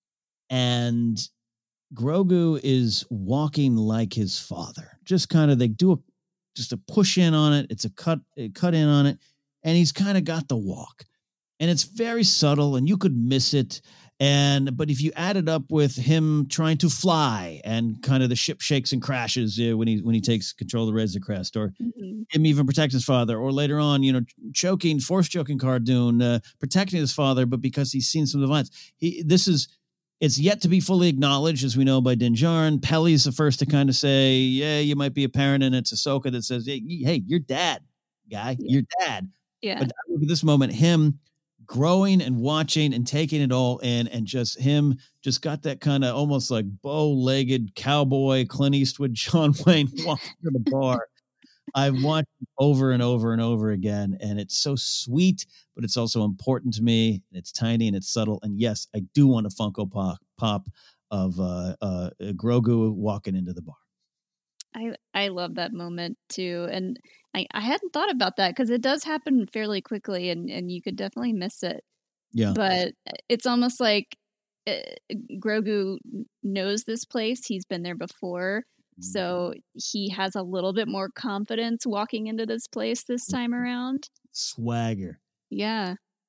M: and Grogu is walking like his father. Just kind of, they do a, just a push in on it. It's a cut, a cut in on it. And he's kind of got the walk. And it's very subtle, and you could miss it. And but if you add it up with him trying to fly, and kind of the ship shakes and crashes uh, when he when he takes control of the Razor Crest, or
N: Mm-hmm.
M: him even protecting his father, or later on, you know, choking, force choking Cara Dune, uh, protecting his father, but because he's seen some of the violence, he this is it's yet to be fully acknowledged, as we know, by Din Djarin. Peli's the first to kind of say, yeah, you might be a parent, and it's Ahsoka that says, hey, hey you're dad, guy,
N: Yeah.
M: you're dad.
N: Yeah.
M: But look at this moment, him growing and watching and taking it all in, and just him just got that kind of almost like bow-legged cowboy Clint Eastwood, John Wayne walking to the bar. I've watched it over and over and over again, and it's so sweet, but it's also important to me. It's tiny and it's subtle. And yes, I do want a Funko Pop, pop of uh, uh, Grogu walking into the bar.
N: I I love that moment too, and I, I hadn't thought about that because it does happen fairly quickly, and, and you could definitely miss it.
M: Yeah,
N: but it's almost like uh, Grogu knows this place; he's been there before, so he has a little bit more confidence walking into this place this time around.
M: Swagger,
N: yeah,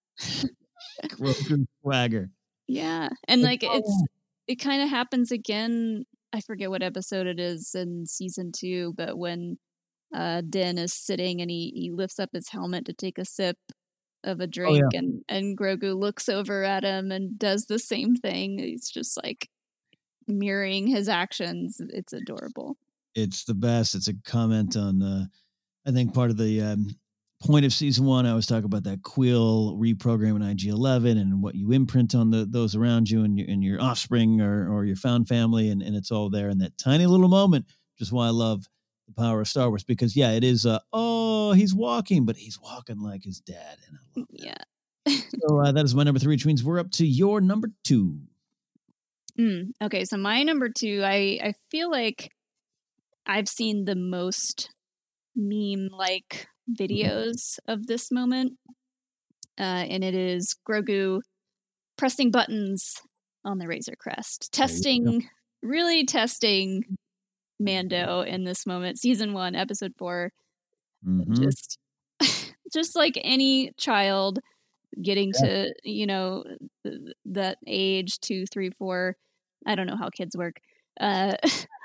M: Grogu swagger,
N: yeah, and like it's it kind of happens again. I forget what episode it is in season two, but when uh, Din is sitting and he, he lifts up his helmet to take a sip of a drink,
M: oh, yeah.
N: and, and Grogu looks over at him and does the same thing. He's just like mirroring his actions. It's adorable.
M: It's the best. It's a comment on, uh, I think, part of the um, point of season one. I was talking about that Quill reprogramming I G eleven and what you imprint on the those around you and your, and your offspring or, or your found family, and, and it's all there in that tiny little moment, which is why I love the power of Star Wars, because, yeah, it is, uh, oh, he's walking, but he's walking like his dad, and I love that.
N: Yeah.
M: So uh, that is my number three, which means we're up to your number two.
N: Mm, okay, so my number two, I, I feel like I've seen the most meme-like videos of this moment, uh, and it is Grogu pressing buttons on the Razor Crest, testing, really testing Mando in this moment. Season one, episode four,
M: mm-hmm.
N: just, just like any child getting yeah. to, you know, th- that age, two, three, four. I don't know how kids work. Uh,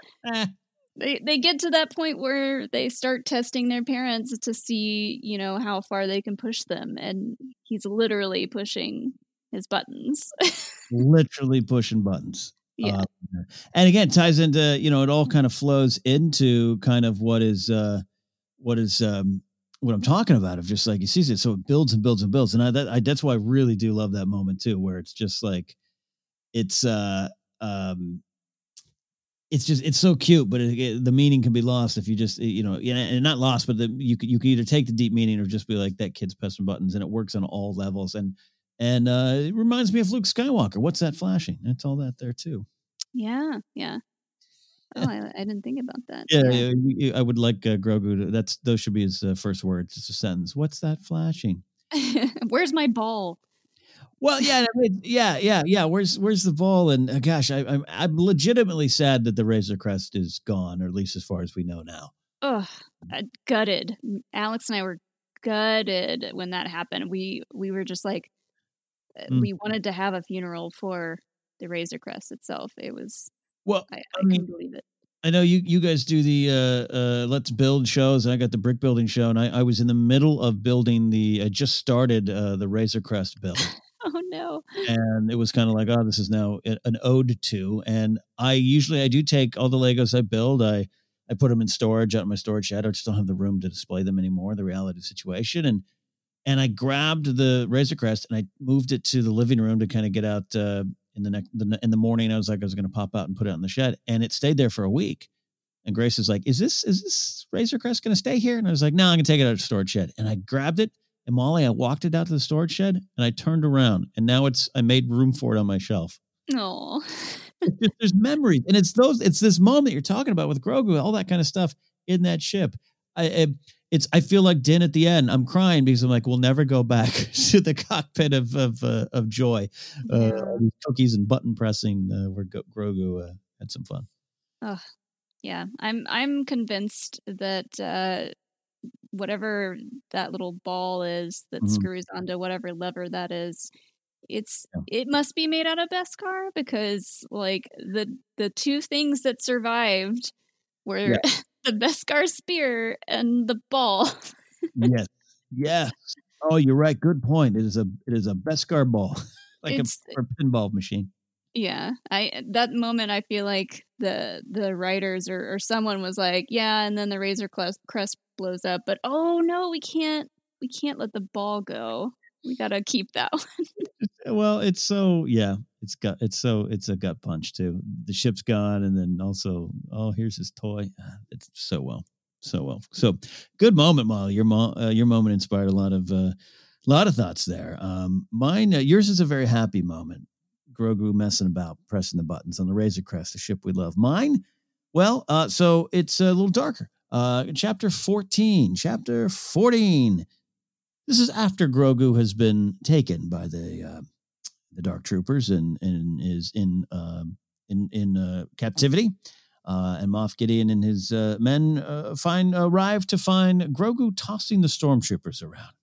N: They they get to that point where they start testing their parents to see, you know, how far they can push them. And he's literally pushing his buttons.
M: Literally pushing buttons.
N: Yeah.
M: Um, And again, ties into, you know, it all kind of flows into kind of what is, uh, what is, um, what I'm talking about of just like, he sees it. So it builds and builds and builds. And I, that, I, that's why I really do love that moment too, where it's just like, it's, uh, um, it's just, it's so cute, but it, it, the meaning can be lost if you just, you know, and not lost, but the, you could, you could either take the deep meaning or just be like, that kid's pressing buttons, and it works on all levels. And, and, uh, it reminds me of Luke Skywalker. What's that flashing? That's all that there too.
N: Yeah. Yeah. Oh, I, I didn't think about that.
M: Yeah. yeah. You, you, I would like uh, Grogu to, that's, those should be his uh, first words. It's a sentence. What's that flashing?
N: Where's my ball?
M: Well, yeah, yeah, yeah, yeah. Where's where's the ball? And uh, gosh, I, I'm I'm legitimately sad that the Razor Crest is gone, or at least as far as we know now.
N: Oh, gutted. Alex and I were gutted when that happened. We we were just like, mm. we wanted to have a funeral for the Razor Crest itself. It was
M: well,
N: I, I,
M: I mean,
N: couldn't believe it.
M: I know you you guys do the uh, uh, Let's Build shows, and I got the brick building show, and I, I was in the middle of building the. I just started uh, the Razor Crest build.
N: Oh no.
M: And it was kind of like, oh, this is now an ode to. And I usually, I do take all the Legos I build. I, I put them in storage out in my storage shed. I just don't have the room to display them anymore, the reality situation. And, and I grabbed the Razor Crest and I moved it to the living room to kind of get out uh, in the next, the, in the morning. I was like, I was going to pop out and put it in the shed, and it stayed there for a week. And Grace is like, is this, is this Razor Crest going to stay here? And I was like, no, I'm going to take it out of the storage shed. And I grabbed it. And Molly, I walked it out to the storage shed, and I turned around, and now it's, I made room for it on my shelf.
N: No,
M: there's memories, and it's those, it's this moment you're talking about with Grogu, all that kind of stuff in that ship. I, it, it's, I feel like Din at the end. I'm crying because I'm like, we'll never go back to the cockpit of of uh, of joy, uh, yeah. cookies and button pressing, uh, where Grogu uh, had some fun.
N: Oh, yeah, I'm I'm convinced that. Uh, whatever that little ball is that mm-hmm. screws onto whatever lever that is, it's yeah. it must be made out of Beskar, because like the the two things that survived were yeah. the Beskar spear and the ball.
M: Yes. Yes. Oh, you're right. Good point. It is a it is a Beskar ball, like it's, a, a pinball machine.
N: Yeah, I that moment I feel like the the writers or, or someone was like, yeah, and then the Razor Crest blows up, but oh no, we can't we can't let the ball go. We gotta keep that one.
M: Well, it's so yeah, it's got it's so it's a gut punch too. The ship's gone, and then also oh here's his toy. It's so well, so well, so good moment, Molly. Your mo- uh, your moment inspired a lot of a uh, lot of thoughts there. Um, mine, uh, yours is a very happy moment. Grogu messing about, pressing the buttons on the Razor Crest, the ship we love. Mine, well, uh, so it's a little darker. Uh, chapter fourteen, chapter fourteen. This is after Grogu has been taken by the uh, the Dark Troopers and and is in um, in in uh, captivity. Uh, and Moff Gideon and his uh, men uh, find arrive to find Grogu tossing the stormtroopers around.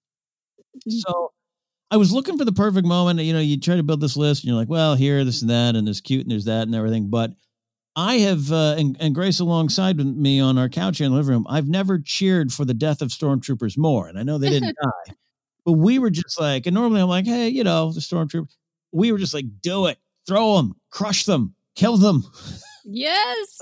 M: So. I was looking for the perfect moment. You know, you try to build this list and you're like, well, here, this and that, and there's cute and there's that and everything. But I have, uh, and, and Grace alongside with me on our couch here in the living room, I've never cheered for the death of stormtroopers more. And I know they didn't die, but we were just like, and normally I'm like, hey, you know, the stormtroopers, we were just like, do it, throw them, crush them, kill them.
N: Yes.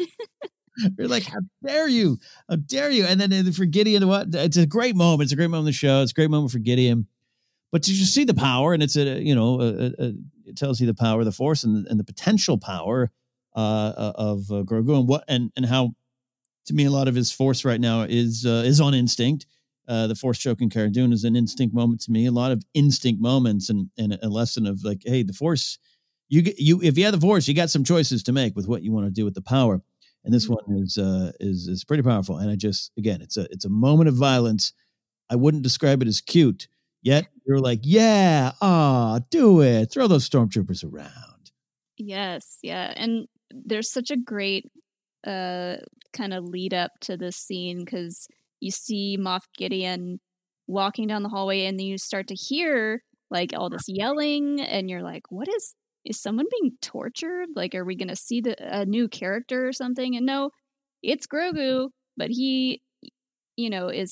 M: You're like, how dare you? How dare you? And then for Gideon, what? It's a great moment. It's a great moment in the show. It's a great moment for Gideon. But did you see the power? And it's a, you know, a, a, it tells you the power of the Force and, and the potential power uh, of uh, Grogu, and what and and how, to me, a lot of his Force right now is uh, is on instinct. Uh, the Force choking Cara Dune is an instinct moment to me. A lot of instinct moments, and and a lesson of like, hey, the Force, you get you if you have the Force, you got some choices to make with what you want to do with the power. And this one is uh, is is pretty powerful. And I just again, it's a it's a moment of violence. I wouldn't describe it as cute. Yet you're like, yeah, ah, do it. Throw those stormtroopers around.
N: Yes, yeah. And there's such a great uh, kind of lead up to this scene, because you see Moff Gideon walking down the hallway, and then you start to hear like all this yelling, and you're like, what is, is someone being tortured? Like, are we going to see the, a new character or something? And no, it's Grogu, but he, you know, is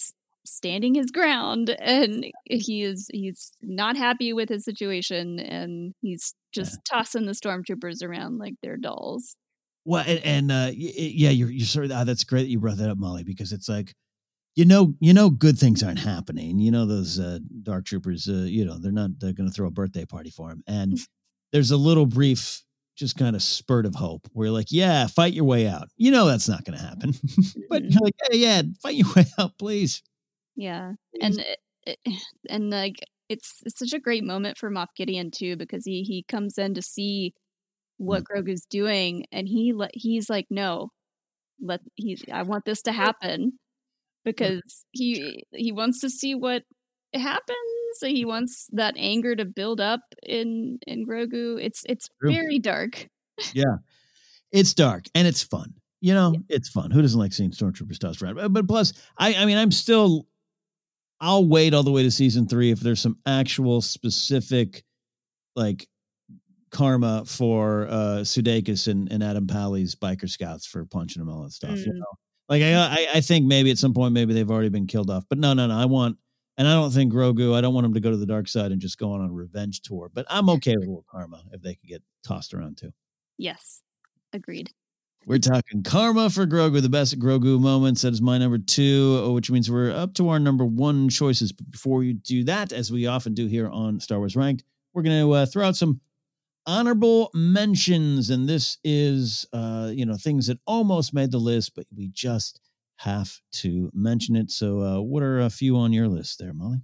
N: standing his ground, and he is he's not happy with his situation, and he's just yeah. tossing the stormtroopers around like they're dolls.
M: Well, and, and uh, yeah, you're you're sort of ah, that's great that you brought that up, Molly, because it's like, you know, you know, good things aren't happening. You know, those uh, dark troopers, uh, you know, they're not they're going to throw a birthday party for him, and there's a little brief, just kind of spurt of hope where you're like, yeah, fight your way out. You know, that's not going to happen, but you're like, hey, yeah, fight your way out, please.
N: Yeah, and it, and like it's it's such a great moment for Moff Gideon too, because he he comes in to see what mm. Grogu's doing, and he he's like, no, let he I want this to happen, because he he wants to see what happens. He wants that anger to build up in in Grogu. It's it's True. very dark.
M: Yeah, it's dark and it's fun. You know, yeah. it's fun. Who doesn't like seeing stormtroopers tossed around? But, but plus, I I mean, I'm still. I'll wait all the way to season three if there's some actual specific, like, karma for uh, Sudeikis and, and Adam Pali's biker scouts for punching him, all that stuff. Mm. You know, like I, I think maybe at some point maybe they've already been killed off, but no, no, no. I want, and I don't think Grogu. I don't want him to go to the dark side and just go on a revenge tour. But I'm okay with a little karma if they could get tossed around too.
N: Yes, agreed.
M: We're talking karma for Grogu, the best Grogu moments. That is my number two, which means we're up to our number one choices. But before you do that, as we often do here on Star Wars Ranked, we're going to uh, throw out some honorable mentions. And this is, uh, you know, things that almost made the list, but we just have to mention it. So uh, what are a few on your list there, Molly?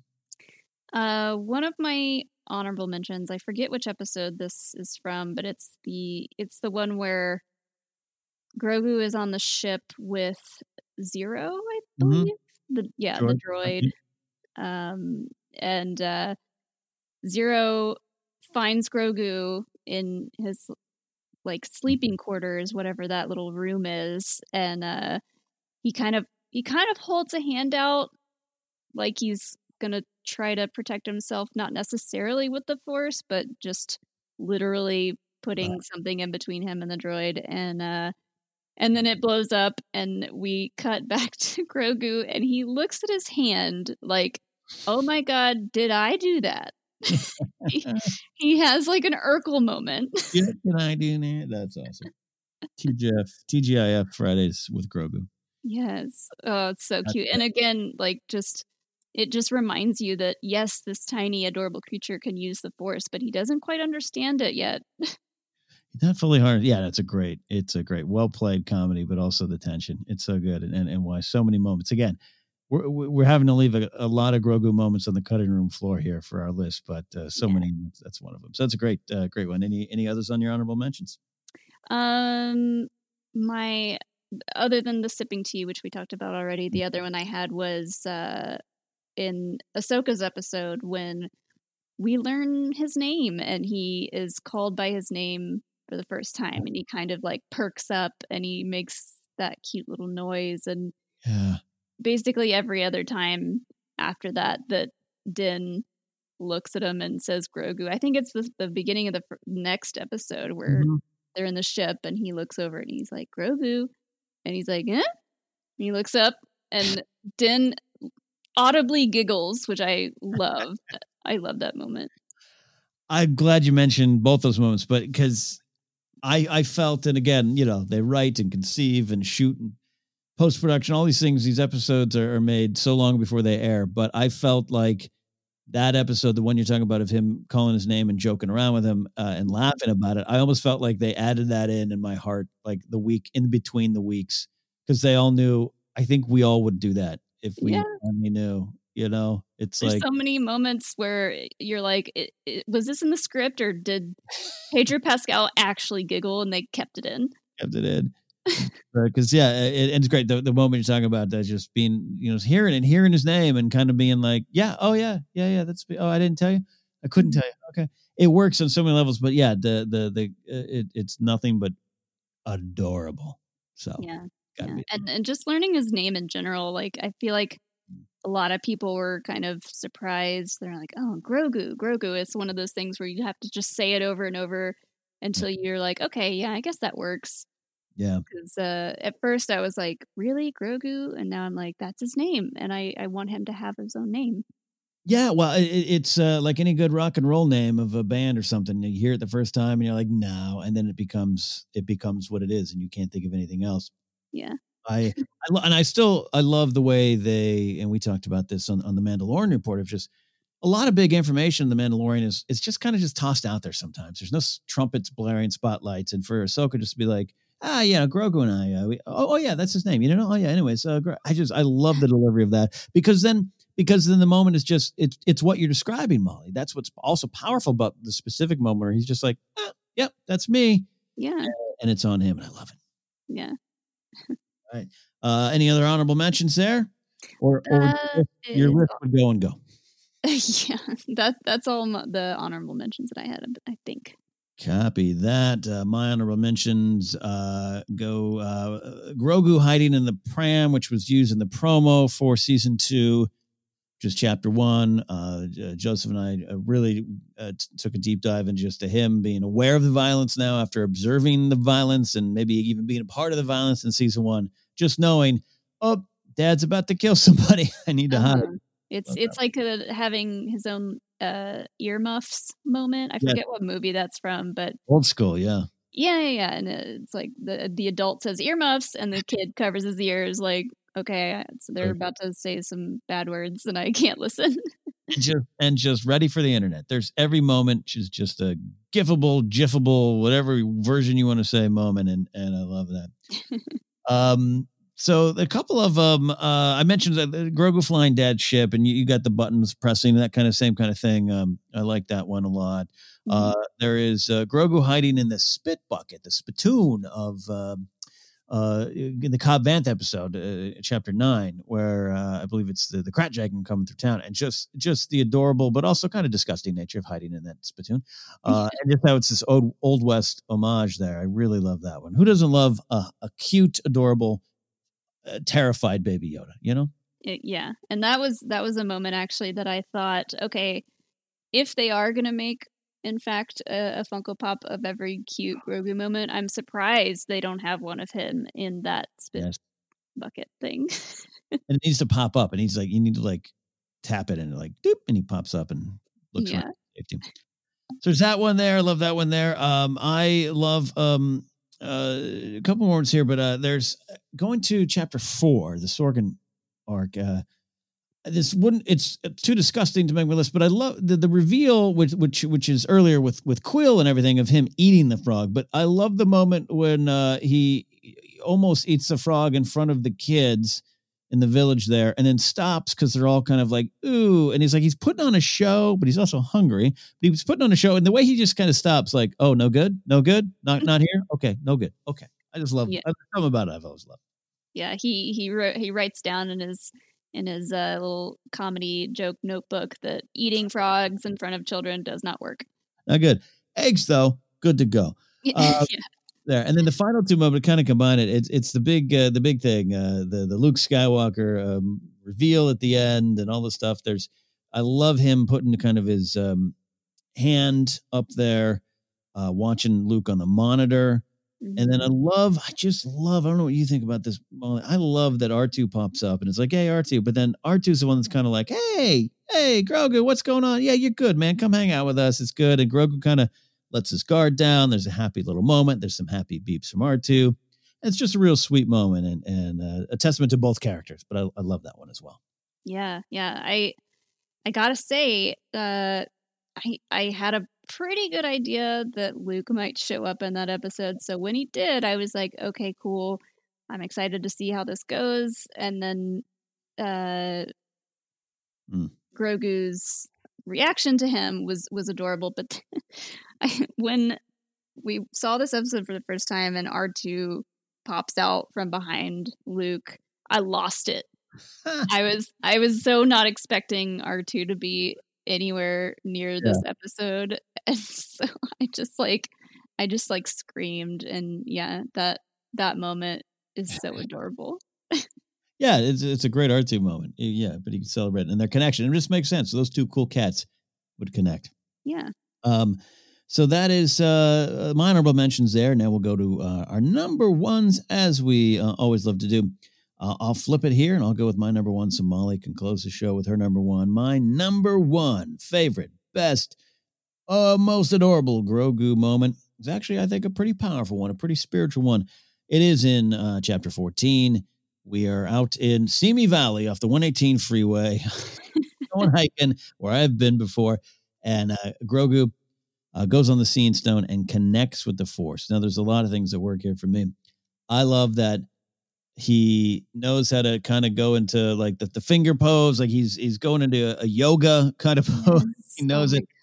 N: Uh, one of my honorable mentions, I forget which episode this is from, but it's the it's the one where Grogu is on the ship with Zero, I believe. Mm-hmm. The yeah, droid. the droid. Mm-hmm. Um, and uh, Zero finds Grogu in his like sleeping quarters, whatever that little room is, and uh, he kind of he kind of holds a hand out, like he's gonna try to protect himself, not necessarily with the Force, but just literally putting uh. something in between him and the droid, and uh, and then it blows up, and we cut back to Grogu, and he looks at his hand like, "Oh my God, did I do that?" he, he has like an Urkel moment.
M: Yeah, can I do that? That's awesome. T G F, T G I F Fridays with Grogu.
N: Yes. Oh, it's so cute. And again, like just it just reminds you that yes, this tiny adorable creature can use the Force, but he doesn't quite understand it yet.
M: Not fully hard. Yeah, that's a great. It's a great, well played comedy, but also the tension. It's so good, and and, and why so many moments. Again, we're we're having to leave a, a lot of Grogu moments on the cutting room floor here for our list, but uh, so yeah. many. That's one of them. So that's a great, uh, great one. Any any others on your honorable mentions?
N: Um, my other than the sipping tea, which we talked about already, the other one I had was uh in Ahsoka's episode when we learn his name and he is called by his name for the first time, and he kind of like perks up and he makes that cute little noise, and
M: yeah.
N: basically every other time after that that Din looks at him and says Grogu. I think it's the, the beginning of the f- next episode where mm-hmm. they're in the ship and he looks over and he's like, Grogu. And he's like, eh? And he looks up and Din audibly giggles, which I love. I love that moment.
M: I'm glad you mentioned both those moments, but because I, I felt, and again, you know, they write and conceive and shoot and post-production, all these things, these episodes are, are made so long before they air, but I felt like that episode, the one you're talking about of him calling his name and joking around with him uh, and laughing about it, I almost felt like they added that in in my heart, like the week in between the weeks, because they all knew, I think we all would do that if we
N: yeah.
M: only knew, you know, it's
N: There's
M: like
N: so many moments where you're like, it, it, was this in the script or did Pedro Pascal actually giggle and they kept it in?
M: Kept it in. Because yeah, it, it's great. The, the moment you're talking about that, just being, you know, hearing and hearing his name and kind of being like, yeah, oh yeah, yeah, yeah. That's oh, I didn't tell you, I couldn't tell you. Okay, it works on so many levels, but yeah, the the the it, it's nothing but adorable. So
N: yeah, yeah. and and just learning his name in general, like I feel like a lot of people were kind of surprised. They're like, oh, Grogu, Grogu. It's one of those things where you have to just say it over and over until you're like, okay, yeah, I guess that works.
M: Yeah.
N: Because uh, at first I was like, really, Grogu? And now I'm like, that's his name. And I, I want him to have his own name.
M: Yeah, well, it, it's uh, like any good rock and roll name of a band or something. You hear it the first time and you're like, no, and then it becomes it becomes what it is, and you can't think of anything else.
N: Yeah.
M: I, I lo- and I still I love the way they, and we talked about this on, on the Mandalorian report, of just a lot of big information. The Mandalorian is it's just kind of just tossed out there sometimes. There's no s- trumpets blaring, spotlights, and for Ahsoka just to be like, ah, yeah, Grogu and I, uh, we, oh, oh yeah, that's his name. You know, oh yeah. Anyways, uh, Gro- I just I love the delivery of that, because then because then the moment is just it's it's what you're describing, Molly. That's what's also powerful about the specific moment where he's just like, ah, yep, that's me.
N: Yeah,
M: and it's on him, and I love it.
N: Yeah.
M: All right. Uh, any other honorable mentions there, or or
N: Uh,
M: your
N: is-
M: list would go and go?
N: yeah, that that's all my, the honorable mentions that I had. I think.
M: Copy that. Uh, my honorable mentions uh, go uh, Grogu hiding in the pram, which was used in the promo for season two, just chapter one. Uh, J- Joseph and I uh, really uh, t- took a deep dive into just to him being aware of the violence now after observing the violence and maybe even being a part of the violence in season one. Just knowing, oh, Dad's about to kill somebody. I need to hide.
N: Uh-huh. It's it's like uh having his own uh, earmuffs moment. I
M: Yeah.
N: forget what movie that's from, but
M: Old school, yeah.
N: yeah, yeah, yeah. And it's like the the adult says earmuffs, and the kid covers his ears. Like, okay, so they're
M: Right.
N: about to say some bad words, and I can't listen.
M: just and just ready for the internet. There's every moment is just a gifable, jiffable, whatever version you want to say moment, and and I love that. um, so a couple of um, uh, I mentioned that the Grogu flying Dad's ship, and you, you got the buttons pressing, that kind of same kind of thing. Um, I like that one a lot. Uh, there is uh, Grogu hiding in the spit bucket, the spittoon of. Um, Uh, in the Cobb Vanth episode, uh, chapter nine, where uh, I believe it's the, the Krat Dragon coming through town, and just just the adorable but also kind of disgusting nature of hiding in that spittoon, uh, and just how it's this old old west homage there. I really love that one. Who doesn't love a, a cute, adorable, uh, terrified baby Yoda? You know?
N: It, yeah, and that was that was a moment actually that I thought, okay, if they are gonna make, in fact, a, a Funko Pop of every cute Grogu moment, I'm surprised they don't have one of him in that spit
M: Yes.
N: bucket thing.
M: And it needs to pop up, and he's like, you need to like tap it, and like, doop, and he pops up and looks
N: Yeah.
M: around. So there's that one there. I love that one there. Um, I love um, uh, a couple more ones here, but uh, there's going to chapter four, the Sorgan arc. Uh, this wouldn't, it's too disgusting to make my list, but I love the, the reveal, which, which, which is earlier with, with Quill and everything, of him eating the frog. But I love the moment when uh, he almost eats the frog in front of the kids in the village there, and then stops because they're all kind of like, ooh. And he's like, he's putting on a show, but he's also hungry. But he was putting on a show, and the way he just kind of stops, like, oh, no good, no good, not not here. Okay, no good. Okay, I just love
N: Yeah.
M: I, something about it. I've always loved.
N: Yeah, he he wrote, he writes down in his in his uh, little comedy joke notebook that eating frogs in front of children does not work.
M: Not good. Eggs though, good to go. Uh,
N: Yeah.
M: There, and then the final two moments kind of combine it. It's it's the big uh, the big thing, uh, the the Luke Skywalker um, reveal at the end and all the stuff. There's, I love him putting kind of his um, hand up there, uh, watching Luke on the monitor. And then I love, I just love, I don't know what you think about this moment. I love that R two pops up and it's like, hey, R two. But then R two is the one that's kind of like, hey, hey, Grogu, what's going on? Yeah, you're good, man. Come hang out with us. It's good. And Grogu kind of lets his guard down. There's a happy little moment. There's some happy beeps from R two. It's just a real sweet moment and, and uh, a testament to both characters. But I, I love that one as well.
N: Yeah, yeah. I I gotta say, uh, I I had a pretty good idea that Luke might show up in that episode. So when he did, I was like, okay, cool. I'm excited to see how this goes. And then uh,
M: Mm.
N: Grogu's reaction to him was was adorable. But I, when we saw this episode for the first time and R two pops out from behind Luke, I lost it. I was I was so not expecting R two to be anywhere near this episode, and so I just like I just like screamed, and yeah, that that moment is so adorable.
M: Yeah, it's it's a great R two moment. Yeah, but you can celebrate it. And their connection. It just makes sense. So those two cool cats would connect.
N: Yeah.
M: Um, So that is uh, my honorable mentions there. Now we'll go to uh, our number ones, as we uh, always love to do. Uh, I'll flip it here, and I'll go with my number one, so Molly can close the show with her number one. My number one favorite, best, uh, most adorable Grogu moment is actually, I think, a pretty powerful one, a pretty spiritual one. It is in uh, chapter fourteen. We are out in Simi Valley off the one eighteen freeway, going hiking, where I've been before, and uh, Grogu Uh, goes on the Seeing Stone and connects with the Force. Now, there's a lot of things that work here for me. I love that he knows how to kind of go into like the, the finger pose, like he's he's going into a, a yoga kind of pose. Yes. He knows oh it.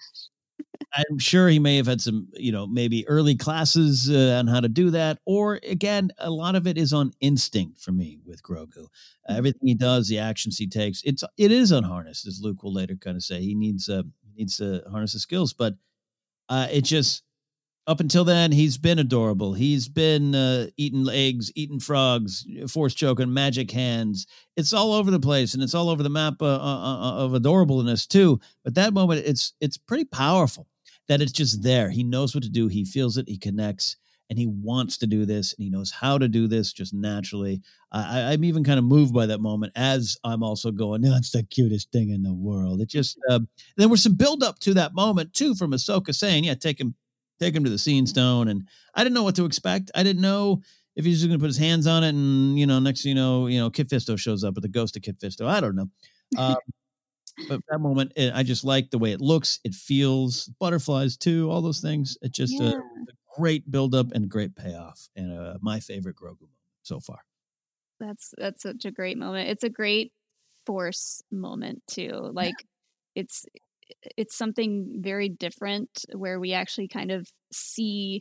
M: I'm sure he may have had some, you know, maybe early classes uh, on how to do that. Or again, a lot of it is on instinct for me with Grogu. Uh, everything he does, the actions he takes, it's it is unharnessed, as Luke will later kind of say. He needs uh, needs to harness the skills, but. Uh, it just, up until then, he's been adorable. He's been uh, eating eggs, eating frogs, force choking, magic hands. It's all over the place, and it's all over the map uh, uh, of adorableness, too. But that moment, it's it's pretty powerful that it's just there. He knows what to do. He feels it. He connects, and he wants to do this, and he knows how to do this just naturally. I, I'm even kind of moved by that moment as I'm also going, no, it's the cutest thing in the world. It just, uh, there was some build up to that moment too, from Ahsoka saying, yeah, take him, take him to the Seeing Stone. And I didn't know what to expect. I didn't know if he's just going to put his hands on it. And, you know, next, you know, you know, Kit Fisto shows up with the ghost of Kit Fisto. I don't know. Um, but that moment, it, I just like the way it looks. It feels butterflies too, all those things. It just yeah. a, a great build up and great payoff. And uh, my favorite Grogu moment so far.
N: That's that's such a great moment. It's a great Force moment too. Like yeah. it's it's something very different where we actually kind of see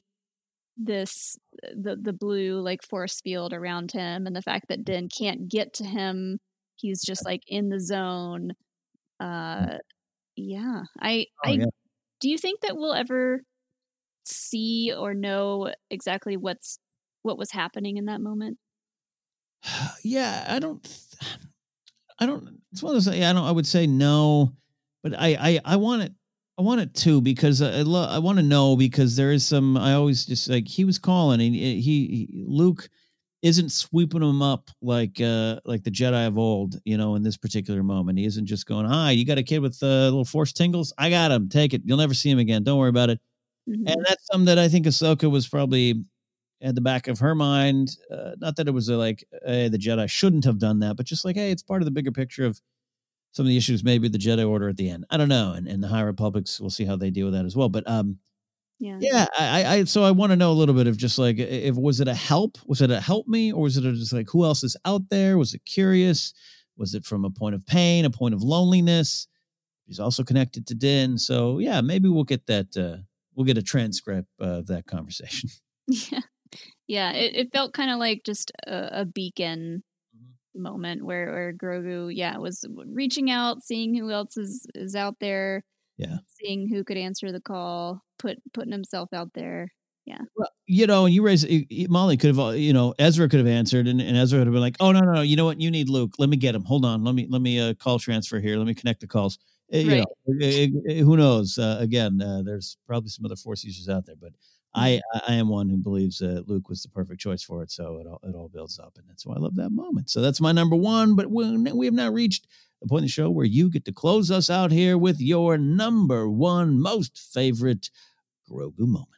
N: this the the blue like force field around him, and the fact that Din can't get to him. He's just like in the zone. Uh, yeah. I
M: oh,
N: I
M: yeah.
N: do you think that we'll ever see or know exactly what's what was happening in that moment?
M: Yeah, I don't, I don't, it's one of those, I don't, I would say no, but I, I, I want it, I want it too, because I love, I want to know, because there is some, I always just like, he was calling and he, he, Luke isn't sweeping him up like, uh, like the Jedi of old, you know, in this particular moment. He isn't just going, hi, you got a kid with uh, little Force tingles? I got him. Take it. You'll never see him again. Don't worry about it. Mm-hmm. And that's something that I think Ahsoka was probably at the back of her mind. Uh, not that it was a, like, hey, the Jedi shouldn't have done that, but just like, hey, it's part of the bigger picture of some of the issues, maybe the Jedi Order at the end. I don't know. And, and the High Republics, we'll see how they deal with that as well. But um, yeah, yeah. I, I so I want to know a little bit of just like, if was it a help? Was it a help me? Or was it just like, who else is out there? Was it curious? Was it from a point of pain, a point of loneliness? He's also connected to Din. So yeah, maybe we'll get that. Uh, we'll get a transcript of that conversation.
N: Yeah. Yeah, it, it felt kind of like just a, a beacon mm-hmm. moment where, where Grogu, yeah, was reaching out, seeing who else is, is out there,
M: yeah,
N: seeing who could answer the call, put putting himself out there. Yeah.
M: Well, you know, and you raised, Molly could have, you know, Ezra could have answered, and, and Ezra would have been like, oh, no, no, no, you know what? You need Luke. Let me get him. Hold on. Let me, let me uh, call transfer here. Let me connect the calls. Right. You know, it, it, who knows? Uh, again, uh, there's probably some other Force users out there, but I, I am one who believes uh, Luke was the perfect choice for it. So it all, it all builds up, and that's why I love that moment. So that's my number one, but we, we have now reached the point in the show where you get to close us out here with your number one most favorite Grogu moment.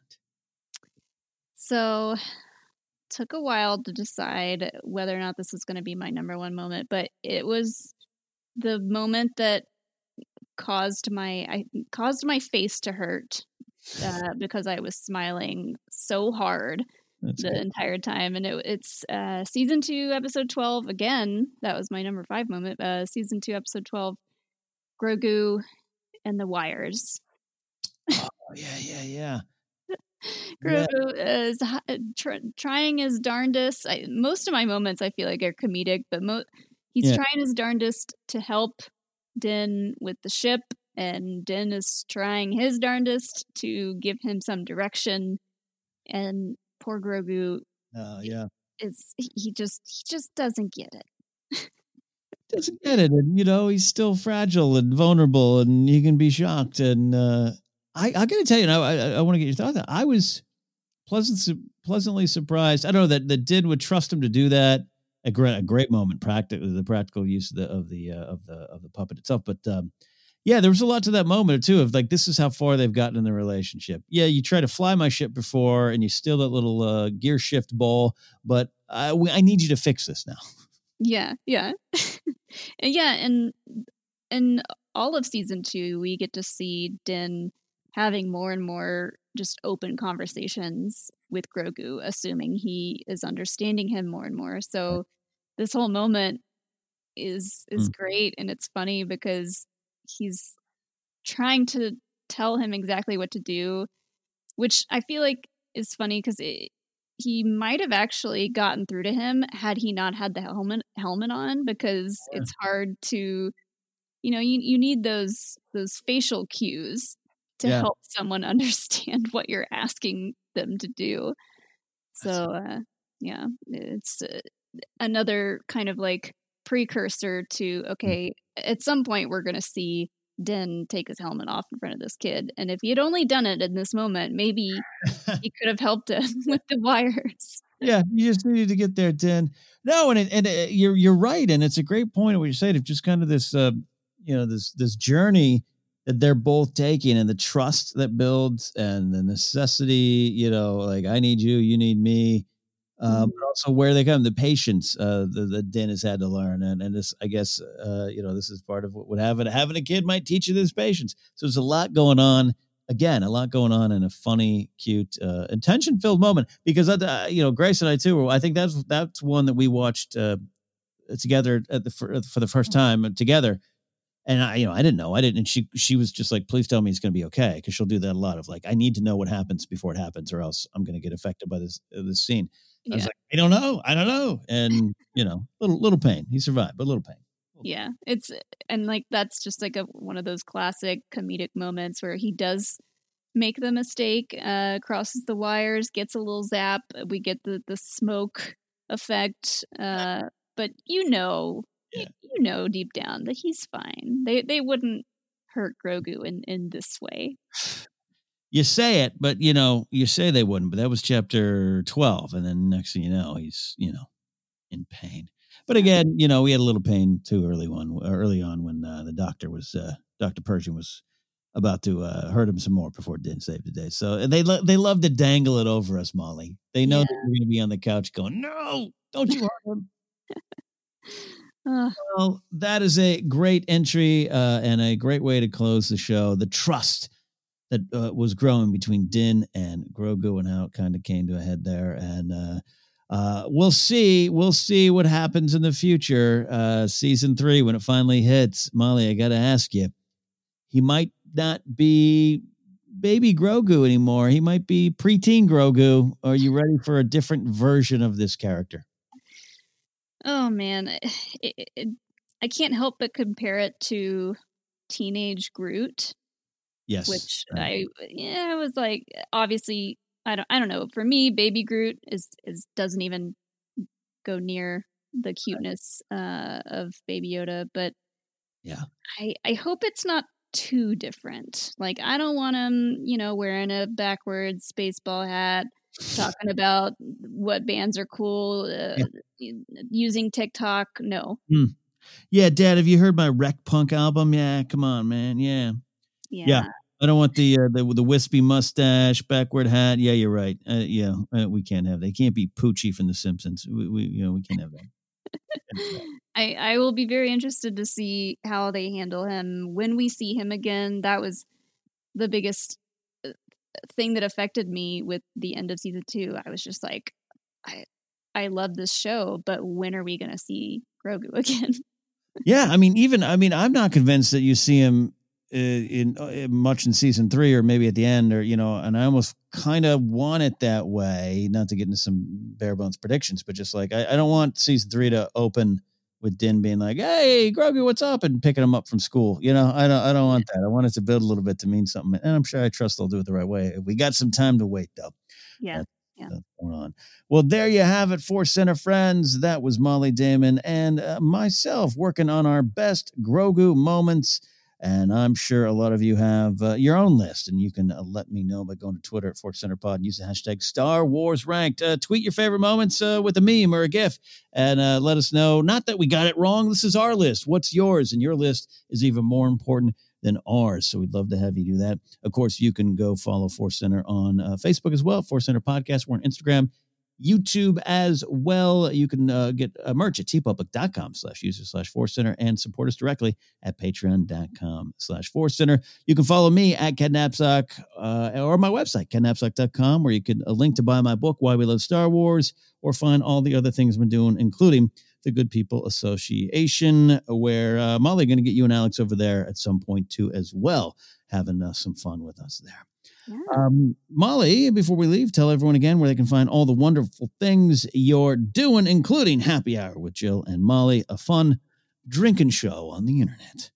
N: So took a while to decide whether or not this was going to be my number one moment, but it was the moment that caused my, I caused my face to hurt. Uh, because I was smiling so hard That's the good. entire time. And it, it's uh, season two, episode twelve. Again, that was my number five moment. Uh, season two, episode twelve, Grogu and the Wires.
M: Oh, yeah, yeah, yeah.
N: Grogu yeah. is tr- trying his darndest. I, most of my moments, I feel like, are comedic, but mo- he's yeah. trying his darndest to help Din with the ship. And Din is trying his darndest to give him some direction, and poor Grogu,
M: uh, yeah,
N: is he just he just doesn't get it.
M: Doesn't get it, and you know he's still fragile and vulnerable, and he can be shocked. And uh, I, I got to tell you, now, I, I want to get your thoughts. I was pleasant, pleasantly surprised. I don't know that that Din would trust him to do that. A great, a great moment, practical, the practical use of the of the uh, of the of the puppet itself. But um, yeah, there was a lot to that moment too. Of like, this is how far they've gotten in the relationship. Yeah, you try to fly my ship before, and you steal that little uh, gear shift ball, but I, I need you to fix this now.
N: Yeah, yeah, and yeah, and in all of season two, we get to see Din having more and more just open conversations with Grogu, assuming he is understanding him more and more. So this whole moment is is mm. great, and it's funny because he's trying to tell him exactly what to do, which I feel like is funny because he might have actually gotten through to him had he not had the helmet helmet on, because yeah. it's hard to, you know, you you need those those facial cues to yeah. help someone understand what you're asking them to do. So, uh, yeah, it's uh, another kind of like precursor to, okay, at some point we're going to see Din take his helmet off in front of this kid. And if he had only done it in this moment, maybe he could have helped him with the wires.
M: Yeah, you just needed to get there, Din. No, and it, and it, you're you're right, and it's a great point of what you said, of just kind of this, uh, you know, this this journey that they're both taking, and the trust that builds, and the necessity, you know, like, I need you, you need me, uh, but also where they come, the patience uh, that, that Din has had to learn, and and this, I guess, uh, you know, this is part of what would having having a kid might teach you, this patience. So there's a lot going on. Again, a lot going on in a funny, cute, uh, and tension-filled moment. Because uh, you know, Grace and I too, I think that's that's one that we watched uh, together at the for, for the first time together. And I, you know, I didn't know. I didn't. And she, she was just like, "Please tell me it's going to be okay," because she'll do that a lot. Of like, I need to know what happens before it happens, or else I'm going to get affected by this uh, this scene. Yeah. I was like, I don't know, I don't know, and you know, little little pain. He survived, but little pain.
N: Yeah, it's and like that's just like a one of those classic comedic moments where he does make the mistake, uh, crosses the wires, gets a little zap. We get the the smoke effect, uh, but you know, yeah. you, you know deep down that he's fine. They they wouldn't hurt Grogu in in this way.
M: You say it, but you know, you say they wouldn't. But that was chapter twelve, and then next thing you know, he's you know in pain. But again, you know, we had a little pain too early on, early on when uh, the doctor was, uh, Doctor Pershing was about to uh, hurt him some more before Din saved the day. So they lo- they love to dangle it over us, Molly. They know yeah. that we're going to be on the couch going, "No, don't you hurt him." uh. Well, that is a great entry uh, and a great way to close the show. The trust that uh, was growing between Din and Grogu, and how it kind of came to a head there. And, uh, Uh, we'll see. We'll see what happens in the future. Uh, season three, when it finally hits. Molly, I got to ask you, he might not be baby Grogu anymore. He might be preteen Grogu. Are you ready for a different version of this character?
N: Oh, man. It, it, it, I can't help but compare it to teenage Groot.
M: Yes.
N: Which I, yeah, I was like, obviously, I don't I don't know. For me, baby Groot is is doesn't even go near the cuteness uh, of Baby Yoda, but
M: yeah.
N: I I hope it's not too different. Like, I don't want him, you know, wearing a backwards baseball hat, talking about what bands are cool, uh, yeah. using TikTok. No.
M: Mm. Yeah, Dad, have you heard my Wreck Punk album? Yeah, come on, man. Yeah.
N: Yeah.
M: yeah. I don't want the, uh, the the wispy mustache, backward hat. Yeah, you're right. Uh, yeah, uh, we can't have that. They can't be Poochie from The Simpsons. We, we you know, we can't have that.
N: I I will be very interested to see how they handle him when we see him again. That was the biggest thing that affected me with the end of season two. I was just like, I I love this show, but when are we going to see Grogu again?
M: Yeah, I mean, even I mean, I'm not convinced that you see him. In, in much in season three, or maybe at the end, or you know, and I almost kind of want it that way. Not to get into some bare bones predictions, but just like I, I don't want season three to open with Din being like, "Hey, Grogu, what's up?" and picking him up from school. You know, I don't, I don't want that. I want it to build a little bit to mean something, and I'm sure I trust they'll do it the right way. We got some time to wait, though.
N: Yeah.
M: That's,
N: yeah.
M: That's going on. Well, there you have it, Force Center friends. That was Molly Damon and uh, myself working on our best Grogu moments. And I'm sure a lot of you have uh, your own list, and you can uh, let me know by going to Twitter at Force Center Pod and use the hashtag Star Wars Ranked. Uh, tweet your favorite moments uh, with a meme or a GIF, and uh, let us know. Not that we got it wrong. This is our list. What's yours? And your list is even more important than ours. So we'd love to have you do that. Of course, you can go follow Force Center on uh, Facebook as well. Force Center Podcast. We're on Instagram, YouTube as well. You can uh, get a merch at tpublic.com slash user slash Force Center and support us directly at patreon.com slash Force Center. You can follow me at Ken Napzok uh, or my website, ken napzok dot com, where you can a link to buy my book, Why We Love Star Wars, or find all the other things I've been doing, including the Good People Association, where uh, Molly, going to get you and Alex over there at some point too as well, having uh, some fun with us there. Yeah. Um, Molly, before we leave, tell everyone again where they can find all the wonderful things you're doing, including Happy Hour with Jill and Molly, a fun drinking show on the internet.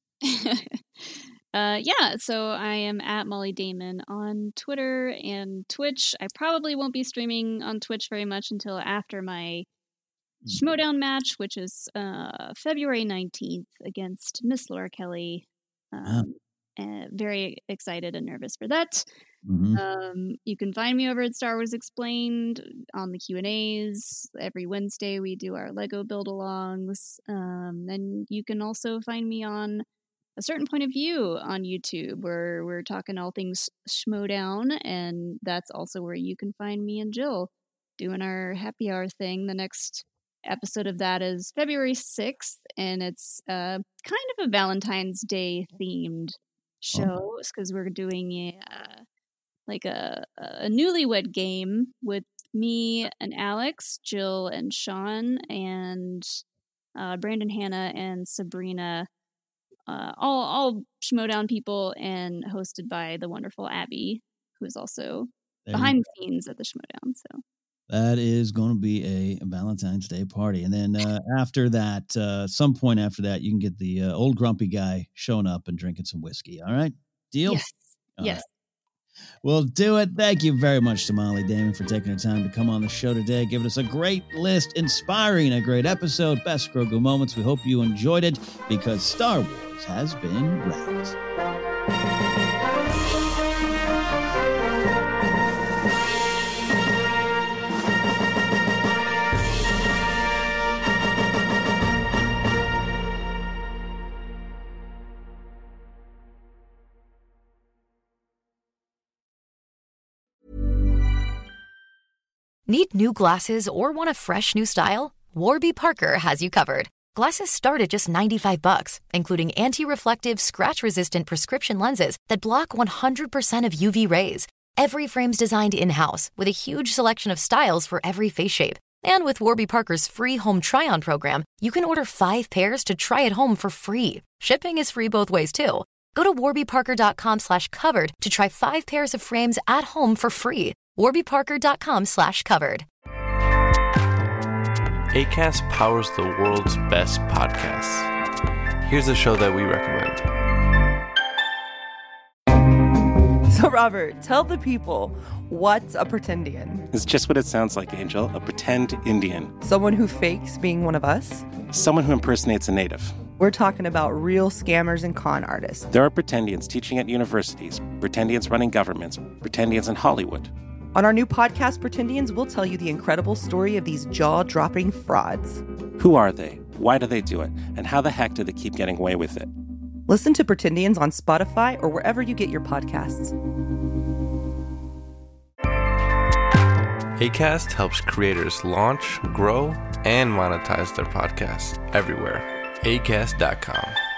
N: uh, yeah, so I am at Molly Damon on Twitter and Twitch. I probably won't be streaming on Twitch very much until after my Schmodown match, which is uh, February nineteenth against Miss Laura Kelly. Um, wow. Uh, very excited and nervous for that. Mm-hmm. Um, you can find me over at Star Wars Explained on the Q and A's. Every Wednesday we do our Lego build-alongs. Um, and you can also find me on A Certain Point of View on YouTube, where we're talking all things Schmodown, and that's also where you can find me and Jill doing our happy hour thing. The next episode of that is February sixth, and it's uh, kind of a Valentine's Day themed show, because we're doing a, uh, like a, a newlywed game with me and Alex, Jill and Sean, and uh, Brandon, Hannah, and Sabrina, uh, all all Schmodown people, and hosted by the wonderful Abby, who is also there behind the scenes at the Schmodown. So
M: that is going to be a Valentine's Day party. And then uh, after that, uh, some point after that, you can get the uh, old grumpy guy showing up and drinking some whiskey. All right? Deal?
N: Yes.
M: All
N: yes.
M: Right. We'll do it. Thank you very much to Molly Damon for taking the time to come on the show today, giving us a great list, inspiring a great episode, best Grogu moments. We hope you enjoyed it, because Star Wars has been ranked.
S: Need new glasses or want a fresh new style? Warby Parker has you covered. Glasses start at just ninety-five bucks, including anti-reflective, scratch-resistant prescription lenses that block one hundred percent of U V rays. Every frame's designed in-house with a huge selection of styles for every face shape. And with Warby Parker's free home try-on program, you can order five pairs to try at home for free. Shipping is free both ways, too. Go to warbyparker.com slash covered to try five pairs of frames at home for free. warbyparker.com slash covered.
T: Acast powers the world's best podcasts. Here's a show that we recommend.
U: So, Robert, tell the people, what's a pretendian?
V: It's just what it sounds like, Angel. A pretend Indian.
U: Someone who fakes being one of us?
V: Someone who impersonates a native.
U: We're talking about real scammers and con artists.
V: There are pretendians teaching at universities, pretendians running governments, pretendians in Hollywood.
U: On our new podcast, Pretendians, we'll tell you the incredible story of these jaw-dropping frauds.
V: Who are they? Why do they do it? And how the heck do they keep getting away with it?
U: Listen to Pretendians on Spotify or wherever you get your podcasts.
T: Acast helps creators launch, grow, and monetize their podcasts everywhere. acast dot com.